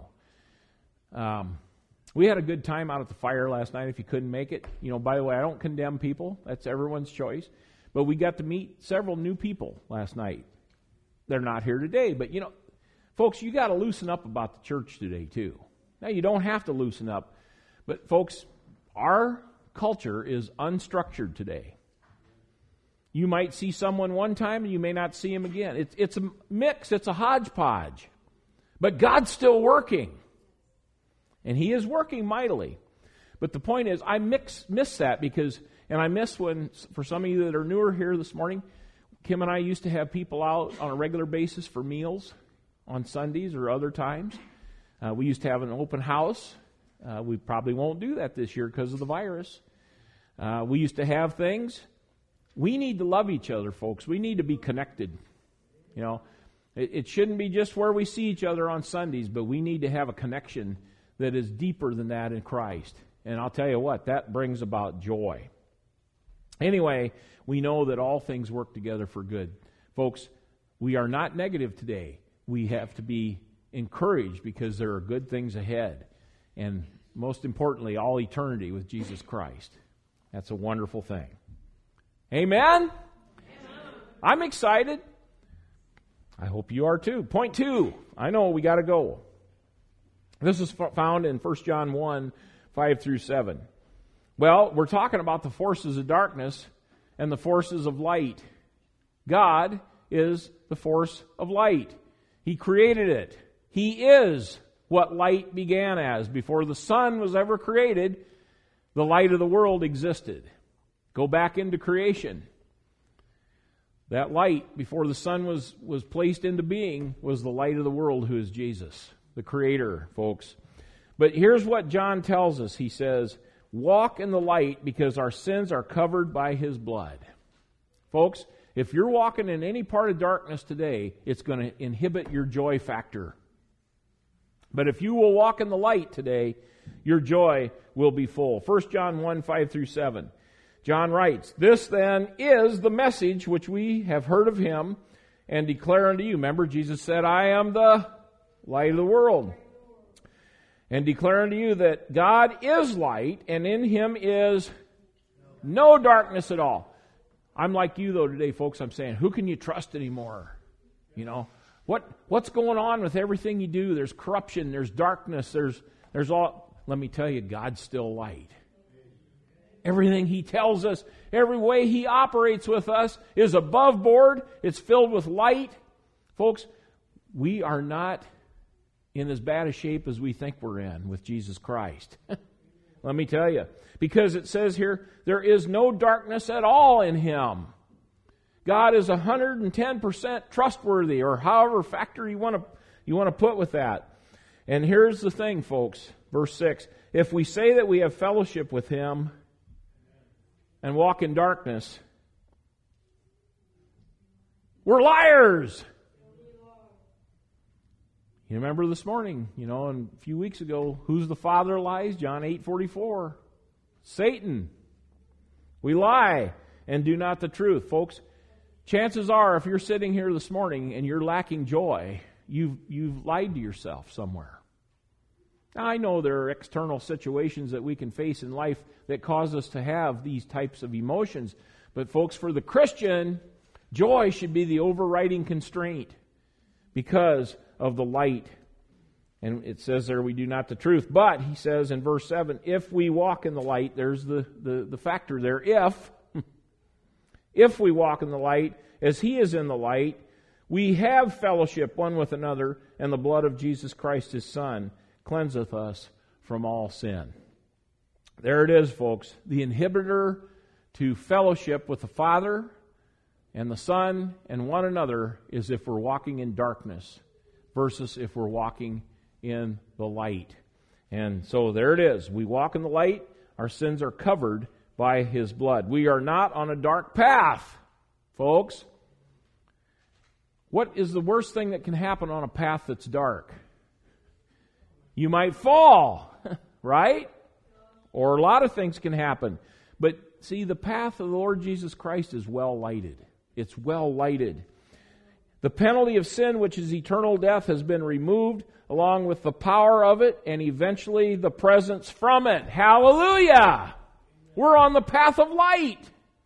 We had a good time out at the fire last night if you couldn't make it. By the way, I don't condemn people. That's everyone's choice. But we got to meet several new people last night. They're not here today. But, folks, you got to loosen up about the church today, too. Now, you don't have to loosen up. But, folks, our culture is unstructured today. You might see someone one time and you may not see him again. It's a mix. It's a hodgepodge. But God's still working. And He is working mightily. But the point is, I miss that because, and I miss when, for some of you that are newer here this morning, Kim and I used to have people out on a regular basis for meals on Sundays or other times. We used to have an open house. We probably won't do that this year because of the virus. We used to have things. We need to love each other, folks. We need to be connected. It shouldn't be just where we see each other on Sundays, but we need to have a connection that is deeper than that in Christ. And I'll tell you what, that brings about joy. Anyway, we know that all things work together for good. Folks, we are not negative today. We have to be encouraged because there are good things ahead. And most importantly, all eternity with Jesus Christ. That's a wonderful thing. Amen? Amen. I'm excited. I hope you are too. Point 2. I know we got to go. This is found in 1 John 1, 5 through 7. Well, we're talking about the forces of darkness and the forces of light. God is the force of light. He created it. He is what light began as. Before the sun was ever created, the light of the world existed. Go back into creation. That light, before the sun was placed into being, was the light of the world, who is Jesus. the Creator, folks. But here's what John tells us. He says, walk in the light because our sins are covered by His blood. Folks, if you're walking in any part of darkness today, it's going to inhibit your joy factor. But if you will walk in the light today, your joy will be full. 1 John 1, 5 through 7. John writes, this then is the message which we have heard of Him and declare unto you. Remember, Jesus said, I am the light of the world. And declare unto you that God is light, and in Him is no darkness at all. I'm like you, though, today, folks. I'm saying, who can you trust anymore? You know, what's going on with everything you do? There's corruption, there's darkness, there's all. Let me tell you, God's still light. Everything He tells us, every way He operates with us is above board. It's filled with light. Folks, we are not in as bad a shape as we think we're in with Jesus Christ. Let me tell you. Because it says here, there is no darkness at all in Him. God is 110% trustworthy, or however factor you want to put with that. And here's the thing, folks. Verse 6. If we say that we have fellowship with Him and walk in darkness, we're liars. You remember this morning, and a few weeks ago, who's the father of lies? John 8:44. Satan. We lie and do not the truth. Folks, chances are if you're sitting here this morning and you're lacking joy, you've lied to yourself somewhere. Now, I know there are external situations that we can face in life that cause us to have these types of emotions. But folks, for the Christian, joy should be the overriding constraint because of the light. And it says there, we do not the truth. But, he says in verse 7, if we walk in the light, there's the factor there. If we walk in the light, as He is in the light, we have fellowship one with another, and the blood of Jesus Christ, His Son, cleanseth us from all sin. There it is, folks. The inhibitor to fellowship with the Father and the Son and one another is if we're walking in darkness versus if we're walking in the light. And so there it is. We walk in the light. Our sins are covered by His blood. We are not on a dark path, folks. What is the worst thing that can happen on a path that's dark? You might fall, right? Or a lot of things can happen. But see, the path of the Lord Jesus Christ is well lighted. It's well lighted. The penalty of sin, which is eternal death, has been removed, along with the power of it, and eventually the presence from it. Hallelujah! We're on the path of light.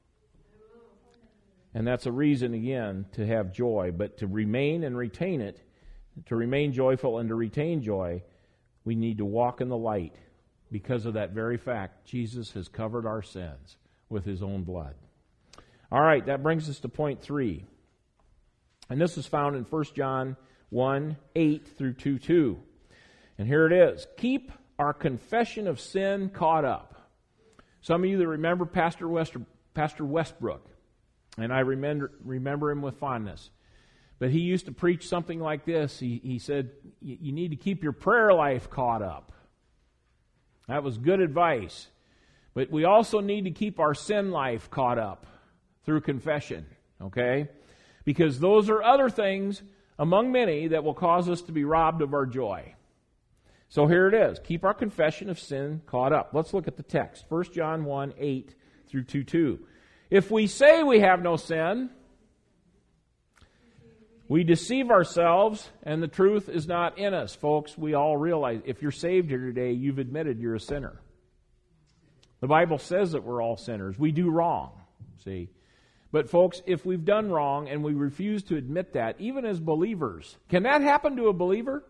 And that's a reason, again, to have joy. But to remain and retain it, to remain joyful and to retain joy, we need to walk in the light. Because of that very fact, Jesus has covered our sins with His own blood. All right, that brings us to point 3. And this is found in 1 John 1, 8 through 2:2. And here it is. Keep our confession of sin caught up. Some of you that remember Pastor Westbrook, and I remember him with fondness. But he used to preach something like this. He said, you need to keep your prayer life caught up. That was good advice. But we also need to keep our sin life caught up through confession. Okay? Because those are other things among many that will cause us to be robbed of our joy. So here it is. Keep our confession of sin caught up. Let's look at the text. 1 John 1, 8 through 2:2. If we say we have no sin, we deceive ourselves, and the truth is not in us. Folks, we all realize if you're saved here today, you've admitted you're a sinner. The Bible says that we're all sinners. We do wrong, see. But folks, if we've done wrong and we refuse to admit that, even as believers, can that happen to a believer?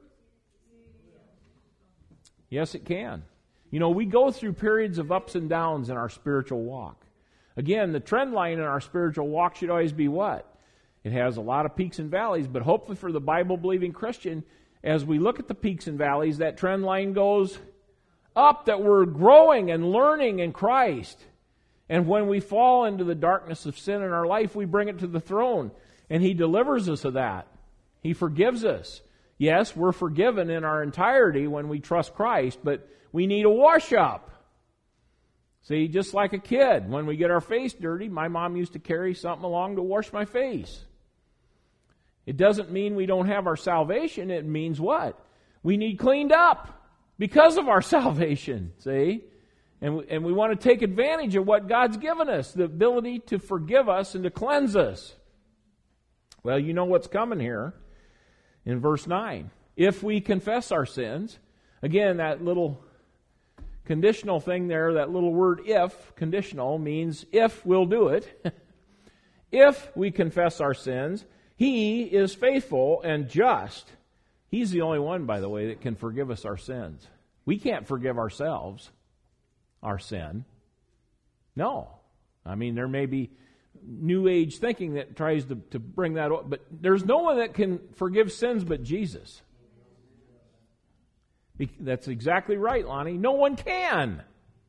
Yes, it can. You know, we go through periods of ups and downs in our spiritual walk. Again, the trend line in our spiritual walk should always be what? It has a lot of peaks and valleys, but hopefully for the Bible-believing Christian, as we look at the peaks and valleys, that trend line goes up, that we're growing and learning in Christ. And when we fall into the darkness of sin in our life, we bring it to the throne, and He delivers us of that. He forgives us. Yes, we're forgiven in our entirety when we trust Christ, but we need a wash-up. See, just like a kid, when we get our face dirty, my mom used to carry something along to wash my face. It doesn't mean we don't have our salvation. It means what? We need cleaned up because of our salvation, see? And we want to take advantage of what God's given us, the ability to forgive us and to cleanse us. Well, you know what's coming here in verse 9. If we confess our sins, again, that little conditional thing there, that little word if, conditional, means if we'll do it. If we confess our sins, He is faithful and just. He's the only one, by the way, that can forgive us our sins. We can't forgive ourselves our sin. No. I mean, there may be New Age thinking that tries to bring that up, but there's no one that can forgive sins but Jesus. That's exactly right, Lonnie. No one can.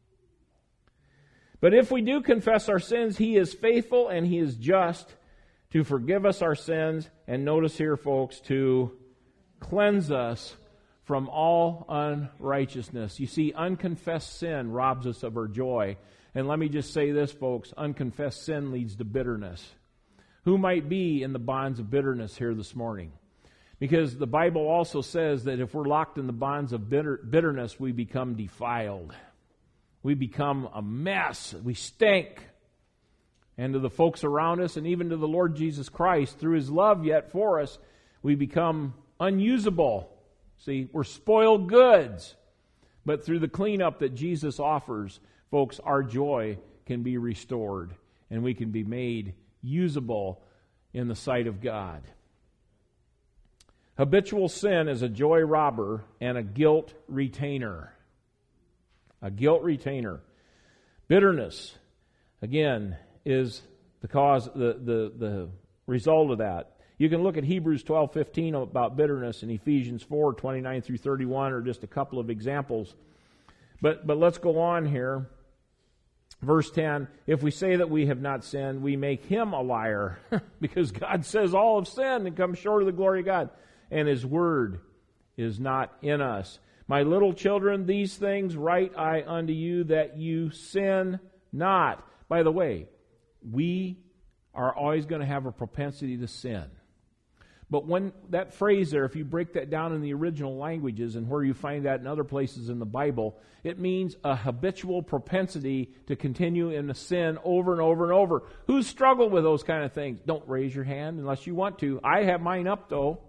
But if we do confess our sins, He is faithful and He is just to forgive us our sins, and notice here, folks, to cleanse us from all unrighteousness. You see, unconfessed sin robs us of our joy. And let me just say this, folks, unconfessed sin leads to bitterness. Who might be in the bonds of bitterness here this morning? Because the Bible also says that if we're locked in the bonds of bitterness, we become defiled. We become a mess. We stink. And to the folks around us, and even to the Lord Jesus Christ, through His love yet for us, we become unusable. See, we're spoiled goods. But through the cleanup that Jesus offers, folks, our joy can be restored, and we can be made usable in the sight of God. Habitual sin is a joy robber and a guilt retainer. A guilt retainer. Bitterness, again, is the cause, the result of that. You can look at Hebrews 12:15 about bitterness and Ephesians 4:29 through 31 are just a couple of examples. But let's go on here. Verse 10, if we say that we have not sinned, we make Him a liar, because God says all have sinned and come short of the glory of God, and His word is not in us. My little children, these things write I unto you, that you sin not. By the way, we are always going to have a propensity to sin. But when that phrase there, if you break that down in the original languages and where you find that in other places in the Bible, it means a habitual propensity to continue in the sin over and over and over. Who's struggled with those kind of things? Don't raise your hand unless you want to. I have mine up, though.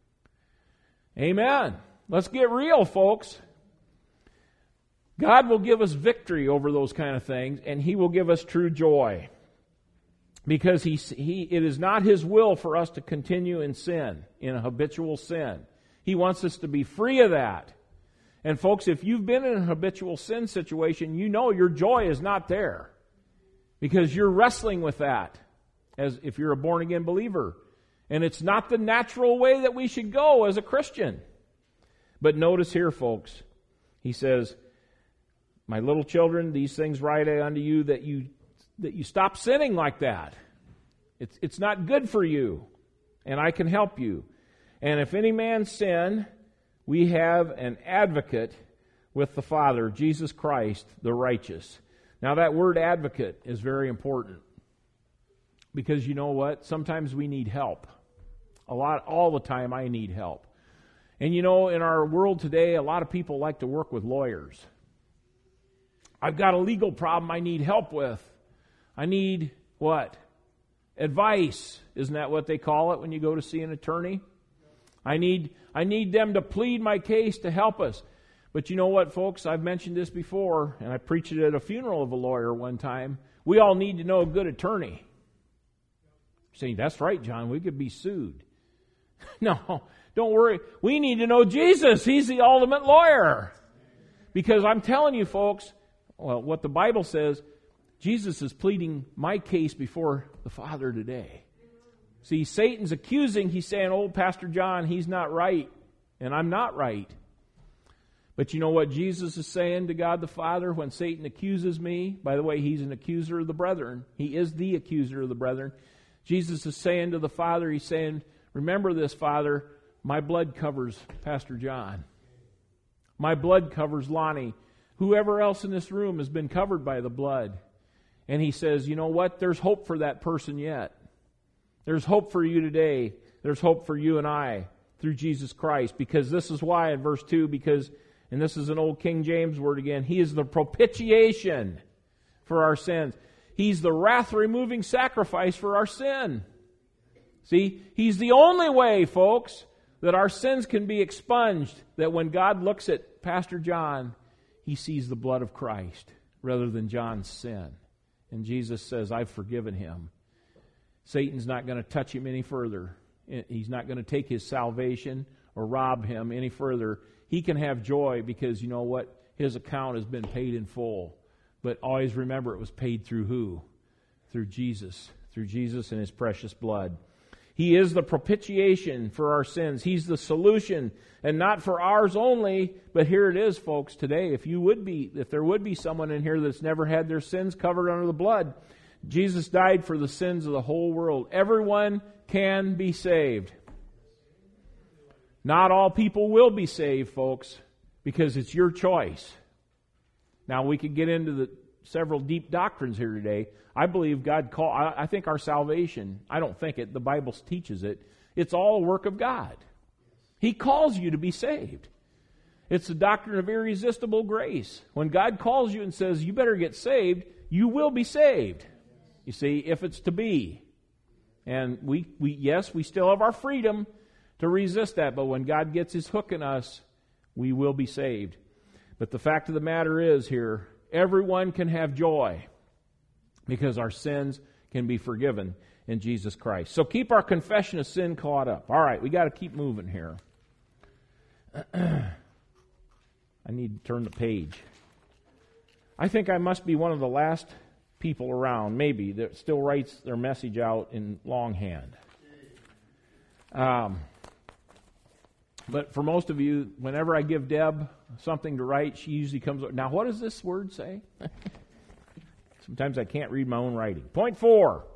Amen. Let's get real, folks. God will give us victory over those kind of things, and He will give us true joy. Because it is not His will for us to continue in sin, in a habitual sin. He wants us to be free of that. And folks, if you've been in a habitual sin situation, you know your joy is not there. Because you're wrestling with that, as if you're a born-again believer. And it's not the natural way that we should go as a Christian. But notice here, folks, He says, my little children, these things write I unto you, that you stop sinning like that. It's not good for you, and I can help you. And if any man sin, we have an advocate with the Father, Jesus Christ, the righteous. Now that word advocate is very important, because you know what? Sometimes we need help. All the time I need help. And you know, in our world today, a lot of people like to work with lawyers. I've got a legal problem I need help with. I need what? Advice. Isn't that what they call it when you go to see an attorney? I need them to plead my case to help us. But you know what, folks? I've mentioned this before, and I preached it at a funeral of a lawyer one time. We all need to know a good attorney. You're saying, that's right, John, we could be sued. No, don't worry. We need to know Jesus. He's the ultimate lawyer. Because I'm telling you, folks, well, what the Bible says, Jesus is pleading my case before the Father today. See, Satan's accusing. He's saying, oh, Pastor John, he's not right, and I'm not right. But you know what Jesus is saying to God the Father when Satan accuses me? By the way, he's an accuser of the brethren. He is the accuser of the brethren. Jesus is saying to the Father, He's saying, remember this, Father, my blood covers Pastor John. My blood covers Lonnie. Whoever else in this room has been covered by the blood. And he says, you know what? There's hope for that person yet. There's hope for you today. There's hope for you and I through Jesus Christ. Because this is why in verse 2, because, and this is an old King James word again, He is the propitiation for our sins. He's the wrath-removing sacrifice for our sin. See, He's the only way, folks, that our sins can be expunged, that when God looks at Pastor John, He sees the blood of Christ rather than John's sin. And Jesus says, I've forgiven him. Satan's not going to touch him any further. He's not going to take his salvation or rob him any further. He can have joy because, you know what? His account has been paid in full. But always remember, it was paid through who? Through Jesus. Through Jesus and His precious blood. He is the propitiation for our sins. He's the solution, and not for ours only, but here it is, folks, today. If there would be someone in here that's never had their sins covered under the blood, Jesus died for the sins of the whole world. Everyone can be saved. Not all people will be saved, folks, because it's your choice. Now, we could get into the several deep doctrines here today. I believe God I think our salvation, I don't think it, the Bible teaches it, it's all a work of God. He calls you to be saved. It's the doctrine of irresistible grace. When God calls you and says, you better get saved, you will be saved. You see, if it's to be. And we still have our freedom to resist that, but when God gets His hook in us, we will be saved. But the fact of the matter is here, everyone can have joy because our sins can be forgiven in Jesus Christ. So keep our confession of sin caught up. All right, we got to keep moving here. I need to turn the page. I think I must be one of the last people around, maybe, that still writes their message out in longhand. But for most of you, whenever I give Deb something to write, she usually comes up. Now, what does this word say? Sometimes I can't read my own writing. Point 4.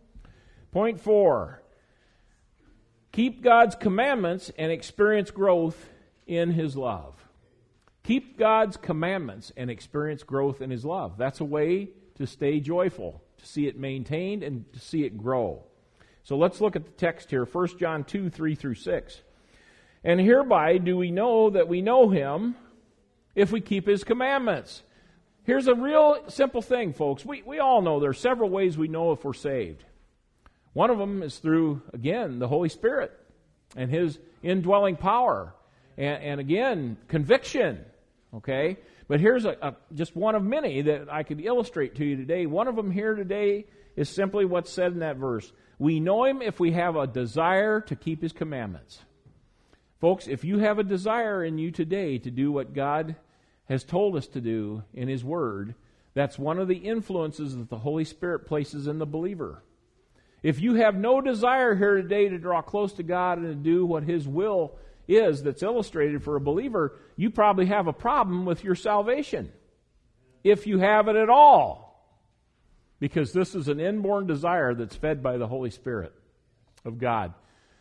Keep God's commandments and experience growth in His love. Keep God's commandments and experience growth in His love. That's a way to stay joyful, to see it maintained and to see it grow. So let's look at the text here, 1 John 2, 3 through 6. And hereby do we know that we know Him if we keep His commandments. Here's a real simple thing, folks. We all know there are several ways we know if we're saved. One of them is through, again, the Holy Spirit and His indwelling power. And again, conviction. Okay? But here's just one of many that I could illustrate to you today. One of them here today is simply what's said in that verse. We know Him if we have a desire to keep His commandments. Folks, if you have a desire in you today to do what God has told us to do in His Word, that's one of the influences that the Holy Spirit places in the believer. If you have no desire here today to draw close to God and to do what His will is that's illustrated for a believer, you probably have a problem with your salvation. If you have it at all. Because this is an inborn desire that's fed by the Holy Spirit of God.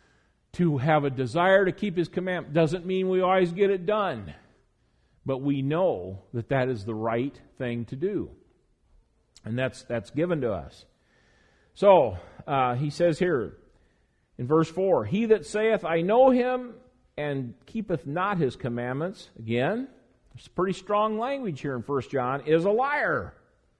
To have a desire to keep His commandment doesn't mean we always get it done. But we know that that is the right thing to do. And that's given to us. So, he says here in verse 4, He that saith, I know Him, and keepeth not His commandments, again, there's pretty strong language here in 1 John, is a liar,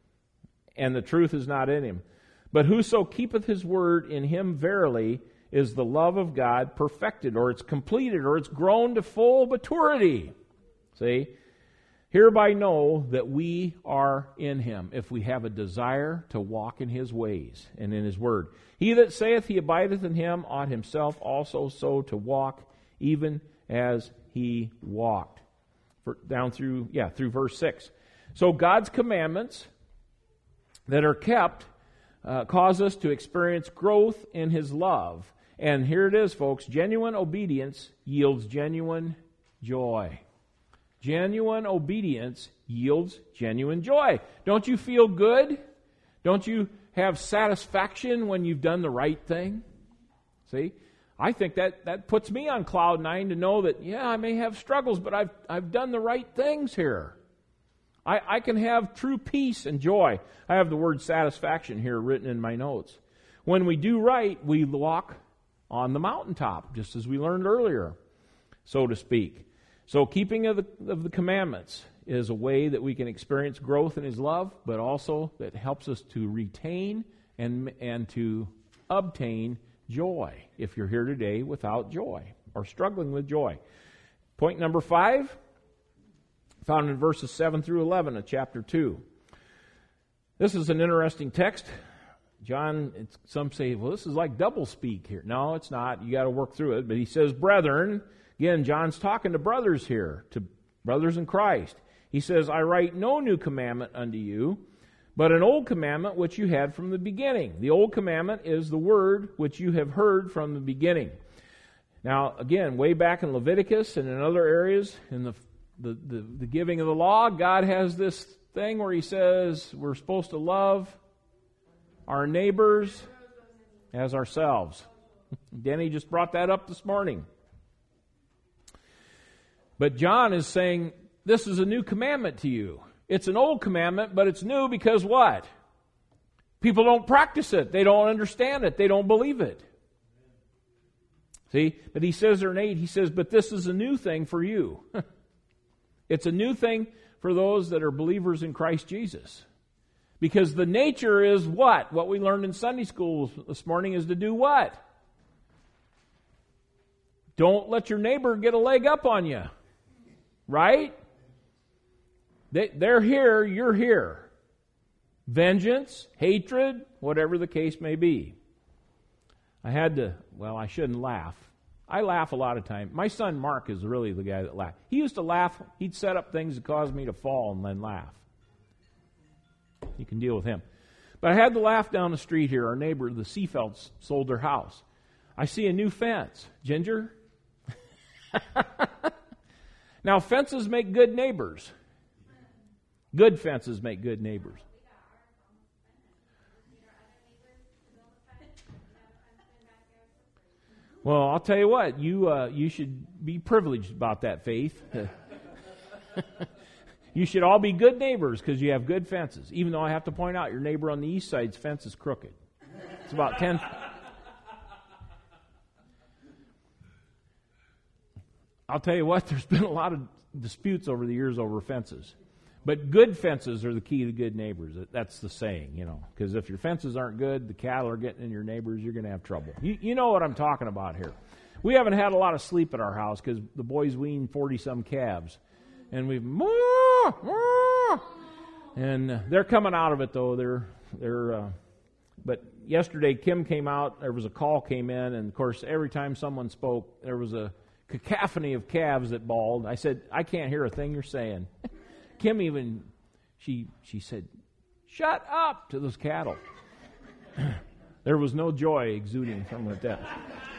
and the truth is not in him. But whoso keepeth His word, in him verily is the love of God perfected, or it's completed, or it's grown to full maturity. See? Hereby know that we are in Him, if we have a desire to walk in His ways and in His word. He that saith he abideth in Him ought himself also so to walk, even as He walked. Through verse 6. So God's commandments that are kept cause us to experience growth in His love. And here it is, folks. Genuine obedience yields genuine joy. Genuine obedience yields genuine joy. Don't you feel good? Don't you have satisfaction when you've done the right thing? See? I think that puts me on cloud nine to know that, yeah, I may have struggles, but I've done the right things here. I can have true peace and joy. I have the word satisfaction here written in my notes. When we do right, we walk on the mountaintop, just as we learned earlier, so to speak. So keeping of the commandments is a way that we can experience growth in His love, but also that helps us to retain and to obtain joy, if you're here today without joy or struggling with joy. Point number 5, found in verses 7 through 11 of chapter 2. This is an interesting text. John, some say, well, this is like double speak here. No, it's not. You got to work through it. But he says, brethren. Again, John's talking to brothers here, to brothers in Christ. He says, I write no new commandment unto you, but an old commandment which you had from the beginning. The old commandment is the word which you have heard from the beginning. Now, again, way back in Leviticus and in other areas, in the giving of the law, God has this thing where He says we're supposed to love our neighbors as ourselves. Denny just brought that up this morning. But John is saying, this is a new commandment to you. It's an old commandment, but it's new because what? People don't practice it. They don't understand it. They don't believe it. See? But he says there in 8, he says, but this is a new thing for you. It's a new thing for those that are believers in Christ Jesus. Because the nature is what? What we learned in Sunday school this morning is to do what? Don't let your neighbor get a leg up on you. Right? They're here, you're here. Vengeance, hatred, whatever the case may be. I shouldn't laugh. I laugh a lot of times. My son Mark is really the guy that laughs. He used to laugh. He'd set up things that caused me to fall and then laugh. You can deal with him. But I had to laugh down the street here. Our neighbor, the Seefelds, sold their house. I see a new fence. Ginger? Now, fences make good neighbors. Good fences make good neighbors. Well, I'll tell you what, you should be privileged about that, Faith. You should all be good neighbors because you have good fences. Even though I have to point out your neighbor on the east side's fence is crooked. It's about 10. I'll tell you what, there's been a lot of disputes over the years over fences. But good fences are the key to good neighbors. That's the saying, because if your fences aren't good, the cattle are getting in your neighbors, you're going to have trouble. You know what I'm talking about here. We haven't had a lot of sleep at our house because the boys weaned 40-some calves. And we've, and they're coming out of it, though. But yesterday, Kim came out, there was a call came in, and of course, every time someone spoke, there was a cacophony of calves that bawled. I said, I can't hear a thing you're saying. Kim even, she said, shut up to those cattle. There was no joy exuding from it then.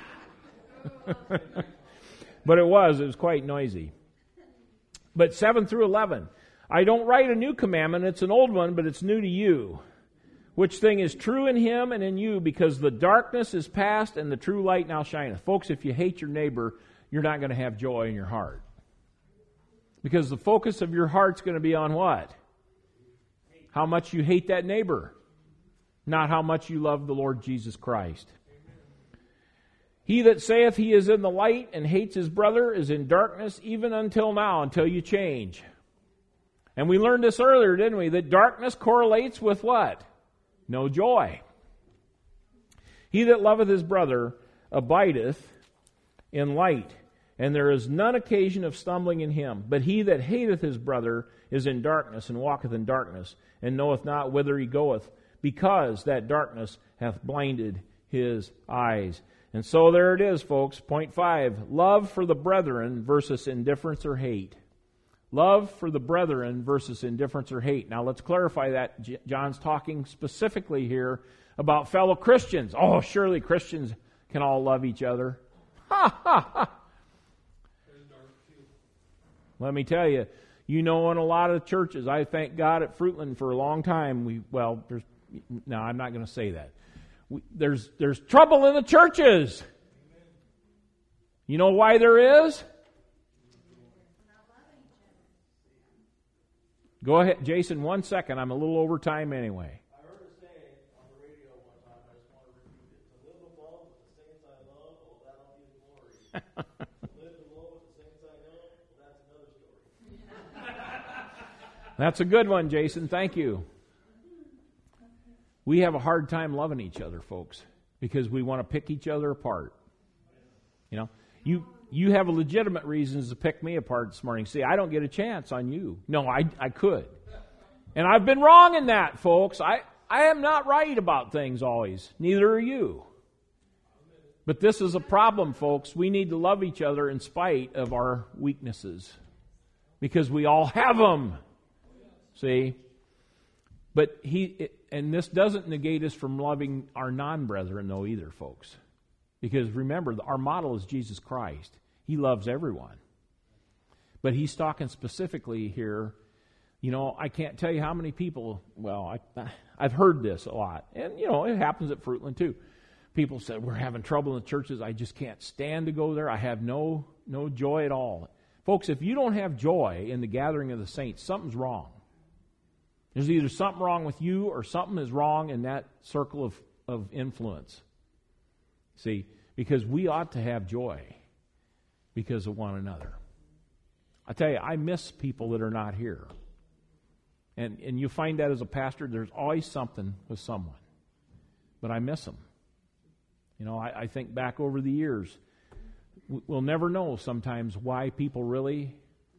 But it was quite noisy. But 7 through 11, I don't write a new commandment, it's an old one, but it's new to you. Which thing is true in him and in you, because the darkness is past and the true light now shineth. Folks, if you hate your neighbor, you're not going to have joy in your heart. Because the focus of your heart's going to be on what? How much you hate that neighbor, not how much you love the Lord Jesus Christ. He that saith he is in the light and hates his brother is in darkness even until now, until you change. And we learned this earlier, didn't we? That darkness correlates with what? No joy. He that loveth his brother abideth in light, and there is none occasion of stumbling in him. But he that hateth his brother is in darkness, and walketh in darkness, and knoweth not whither he goeth, because that darkness hath blinded his eyes. And so there it is, folks. Point 5, love for the brethren versus indifference or hate. Love for the brethren versus indifference or hate. Now let's clarify that. John's talking specifically here about fellow Christians. Oh, surely Christians can all love each other. Ha, ha, ha. Let me tell you, in a lot of churches, I thank God at Fruitland for a long time. I'm not going to say that. There's trouble in the churches. You know why there is? Go ahead, Jason, 1 second. I'm a little over time anyway. I heard her say on the radio one time, I just want to repeat it. To live above with the saints I love, well, that'll be the glory. To live below with the saints I know, well, that's another story. That's a good one, Jason. Thank you. We have a hard time loving each other, folks, because we want to pick each other apart. You know, you have legitimate reasons to pick me apart this morning. See, I don't get a chance on you. No, I could. And I've been wrong in that, folks. I am not right about things always. Neither are you. But this is a problem, folks. We need to love each other in spite of our weaknesses. Because we all have them. See? But and this doesn't negate us from loving our non-brethren, though, either, folks. Because remember, our model is Jesus Christ. He loves everyone. But he's talking specifically here. You know, I can't tell you how many people, well, I've heard this a lot. And, you know, it happens at Fruitland, too. People said, we're having trouble in the churches. I just can't stand to go there. I have no joy at all. Folks, if you don't have joy in the gathering of the saints, something's wrong. There's either something wrong with you or something is wrong in that circle of influence. See, because we ought to have joy because of one another. I tell you, I miss people that are not here. And you find that as a pastor, there's always something with someone. But I miss them. You know, I think back over the years, we'll never know sometimes why people really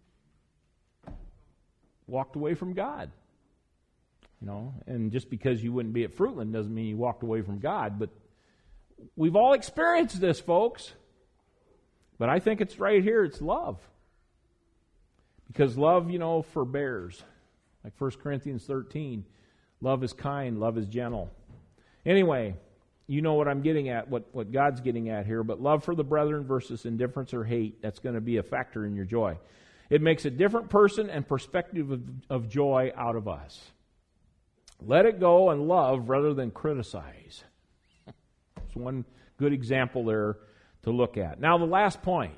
walked away from God. You know, and just because you wouldn't be at Fruitland doesn't mean you walked away from God, but we've all experienced this, folks. But I think it's right here. It's love. Because love, you know, forbears. Like 1 Corinthians 13. Love is kind. Love is gentle. Anyway, you know what I'm getting at, what God's getting at here. But love for the brethren versus indifference or hate, that's going to be a factor in your joy. It makes a different person and perspective of joy out of us. Let it go and love rather than criticize. That's one good example there to look at. Now the last point.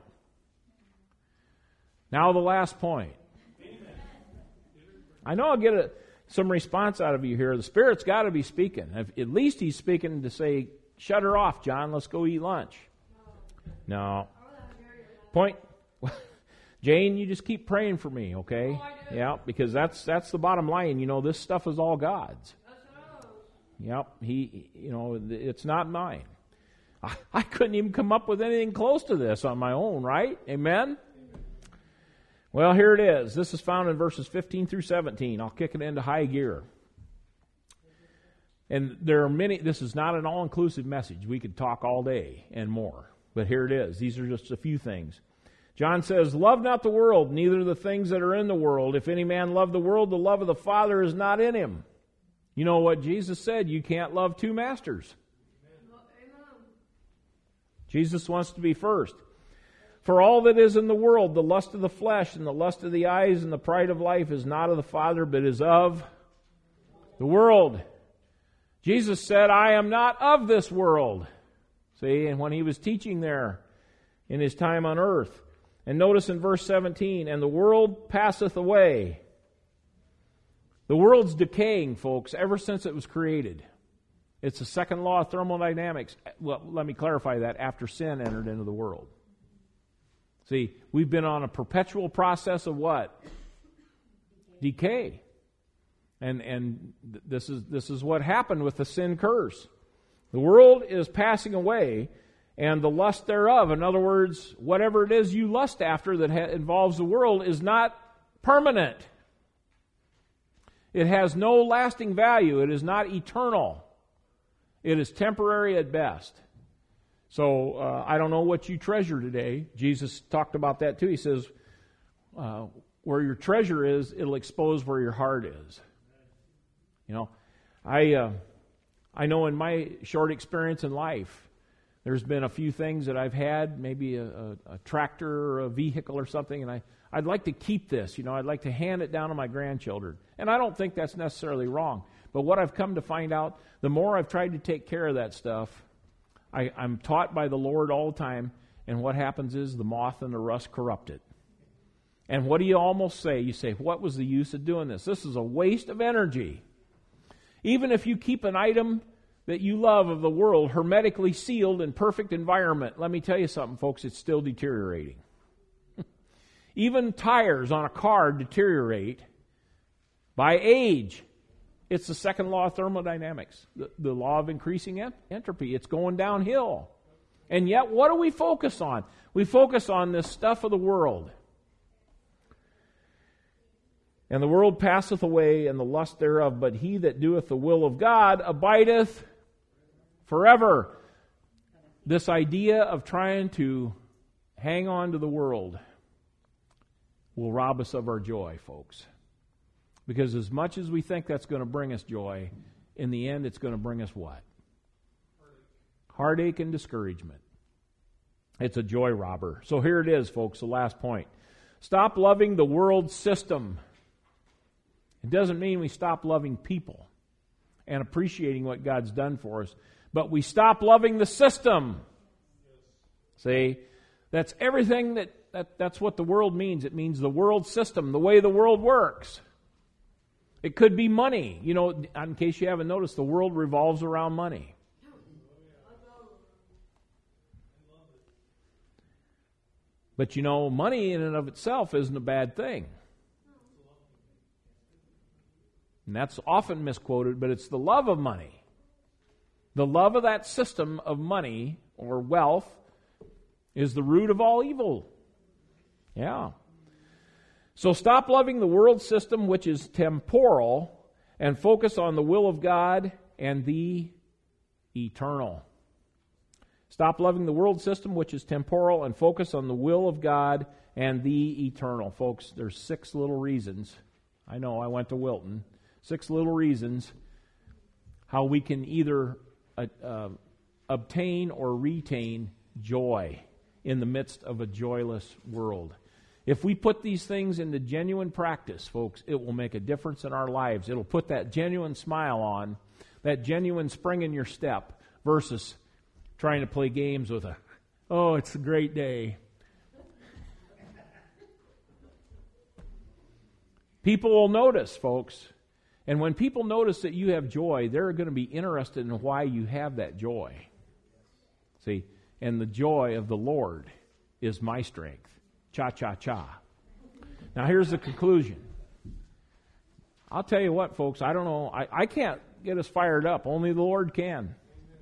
I know I'll get some response out of you here. The Spirit's got to be speaking. At least He's speaking to say, shut her off, John. Let's go eat lunch. No. Point. Jane, you just keep praying for me, okay? Yeah, because that's the bottom line. You know, this stuff is all God's. Yep, it's not mine. I couldn't even come up with anything close to this on my own, right? Amen? Well, here it is. This is found in verses 15 through 17. I'll kick it into high gear. And there are many, this is not an all-inclusive message. We could talk all day and more. But here it is. These are just a few things. John says, love not the world, neither the things that are in the world. If any man love the world, the love of the Father is not in him. You know what Jesus said? You can't love two masters. Amen. Jesus wants to be first. For all that is in the world, the lust of the flesh and the lust of the eyes and the pride of life is not of the Father, but is of the world. Jesus said, I am not of this world. See, and when He was teaching there in His time on earth. And notice in verse 17, and the world passeth away. The world's decaying, folks, ever since it was created. It's the second law of thermodynamics. Well, let me clarify that. After sin entered into the world. See, we've been on a perpetual process of what? Decay. And this is what happened with the sin curse. The world is passing away, and the lust thereof, in other words, whatever it is you lust after that involves the world, is not permanent. It has no lasting value. It is not eternal. It is temporary at best. So I don't know what you treasure today. Jesus talked about that too. He says, where your treasure is, it'll expose where your heart is. You know, I know in my short experience in life, there's been a few things that I've had, maybe a tractor or a vehicle or something, and I'd like to keep this. You know, I'd like to hand it down to my grandchildren. And I don't think that's necessarily wrong. But what I've come to find out, the more I've tried to take care of that stuff, I'm taught by the Lord all the time, And what happens is the moth and the rust corrupt it. And what do you almost say? You say, what was the use of doing this? This is a waste of energy. Even if you keep an item that you love of the world hermetically sealed in perfect environment, let me tell you something, folks, it's still deteriorating. Even tires on a car deteriorate by age. It's the second law of thermodynamics, the law of increasing entropy. It's going downhill. And yet, what do we focus on? We focus on this stuff of the world. And the world passeth away, and the lust thereof, but he that doeth the will of God abideth forever. This idea of trying to hang on to the world will rob us of our joy, folks. Because as much as we think that's going to bring us joy, in the end it's going to bring us what? Heartache and discouragement. It's a joy robber. So here it is, folks, the last point. Stop loving the world system. It doesn't mean we stop loving people and appreciating what God's done for us, but we stop loving the system. See, that's everything that's what the world means. It means the world system, the way the world works. It could be money. You know, in case you haven't noticed, the world revolves around money. But you know, money in and of itself isn't a bad thing. And that's often misquoted, but it's the love of money. The love of that system of money or wealth is the root of all evil. Yeah. So stop loving the world system, which is temporal, and focus on the will of God and the eternal. Stop loving the world system, which is temporal, and focus on the will of God and the eternal. Folks, there's 6 little reasons. I know, I went to Wilton. 6 little reasons how we can either obtain or retain joy in the midst of a joyless world. If we put these things into genuine practice, folks, it will make a difference in our lives. It'll put that genuine smile on, that genuine spring in your step, versus trying to play games with it's a great day. People will notice, folks. And when people notice that you have joy, they're going to be interested in why you have that joy. See, and the joy of the Lord is my strength. Cha-cha-cha. Now here's the conclusion. I'll tell you what, folks, I don't know. I can't get us fired up. Only the Lord can.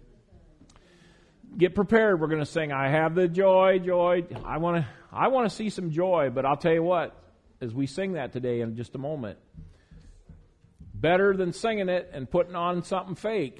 Get prepared. We're going to sing, I have the joy, joy. I want to see some joy, but I'll tell you what, as we sing that today in just a moment, better than singing it and putting on something fake.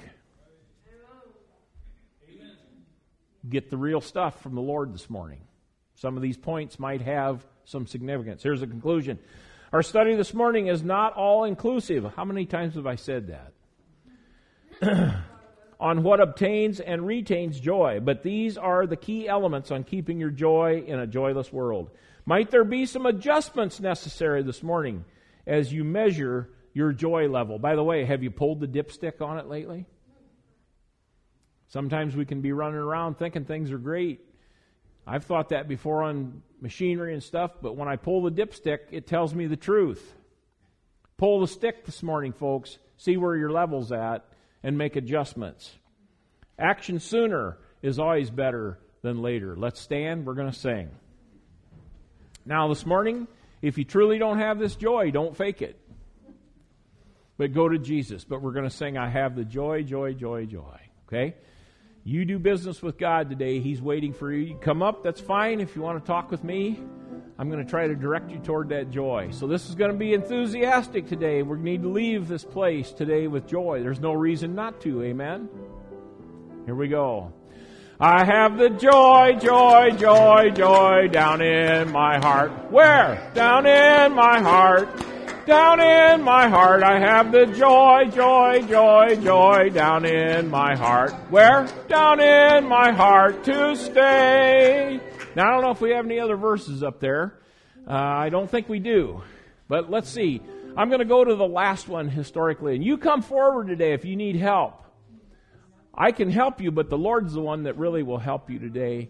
Get the real stuff from the Lord this morning. Some of these points might have some significance. Here's the conclusion. Our study this morning is not all-inclusive. How many times have I said that? On what obtains and retains joy. But these are the key elements on keeping your joy in a joyless world. Might there be some adjustments necessary this morning as you measure your joy level? By the way, have you pulled the dipstick on it lately? Sometimes we can be running around thinking things are great. I've thought that before on machinery and stuff, but when I pull the dipstick, it tells me the truth. Pull the stick this morning, folks. See where your level's at and make adjustments. Action sooner is always better than later. Let's stand. We're going to sing. Now this morning, if you truly don't have this joy, don't fake it. But go to Jesus. But we're going to sing, I have the joy, joy, joy, joy. Okay? You do business with God today. He's waiting for you. You come up, that's fine. If you want to talk with me, I'm going to try to direct you toward that joy. So this is going to be enthusiastic today. We need to leave this place today with joy. There's no reason not to. Amen? Here we go. I have the joy, joy, joy, joy down in my heart. Where? Down in my heart. Down in my heart. I have the joy, joy, joy, joy down in my heart. Where? Down in my heart to stay. Now, I don't know if we have any other verses up there. I don't think we do. But let's see. I'm going to go to the last one historically. And you come forward today if you need help. I can help you, but the Lord's the one that really will help you today.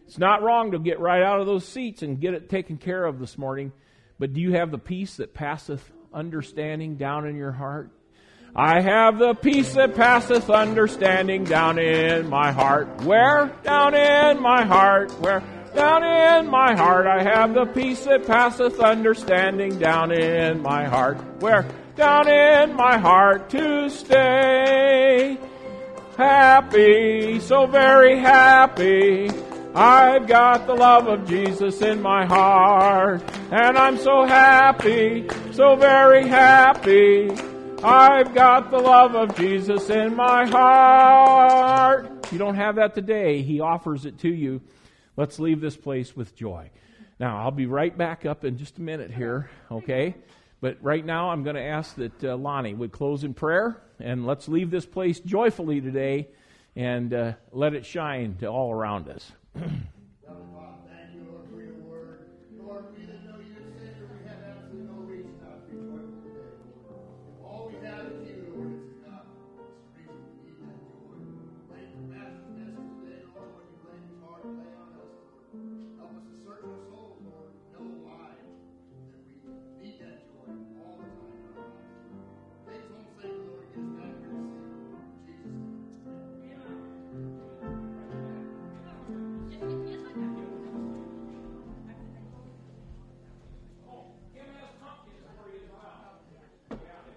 It's not wrong to get right out of those seats and get it taken care of this morning. But do you have the peace that passeth understanding down in your heart? I have the peace that passeth understanding down in my heart. Where? Down in my heart. Where? Down in my heart. I have the peace that passeth understanding down in my heart. Where? Down in my heart to stay. Happy, so very happy. I've got the love of Jesus in my heart. And I'm so happy, so very happy. I've got the love of Jesus in my heart. If you don't have that today, He offers it to you. Let's leave this place with joy. Now, I'll be right back up in just a minute here, okay? But right now, I'm going to ask that Lonnie would close in prayer, and let's leave this place joyfully today and let it shine to all around us.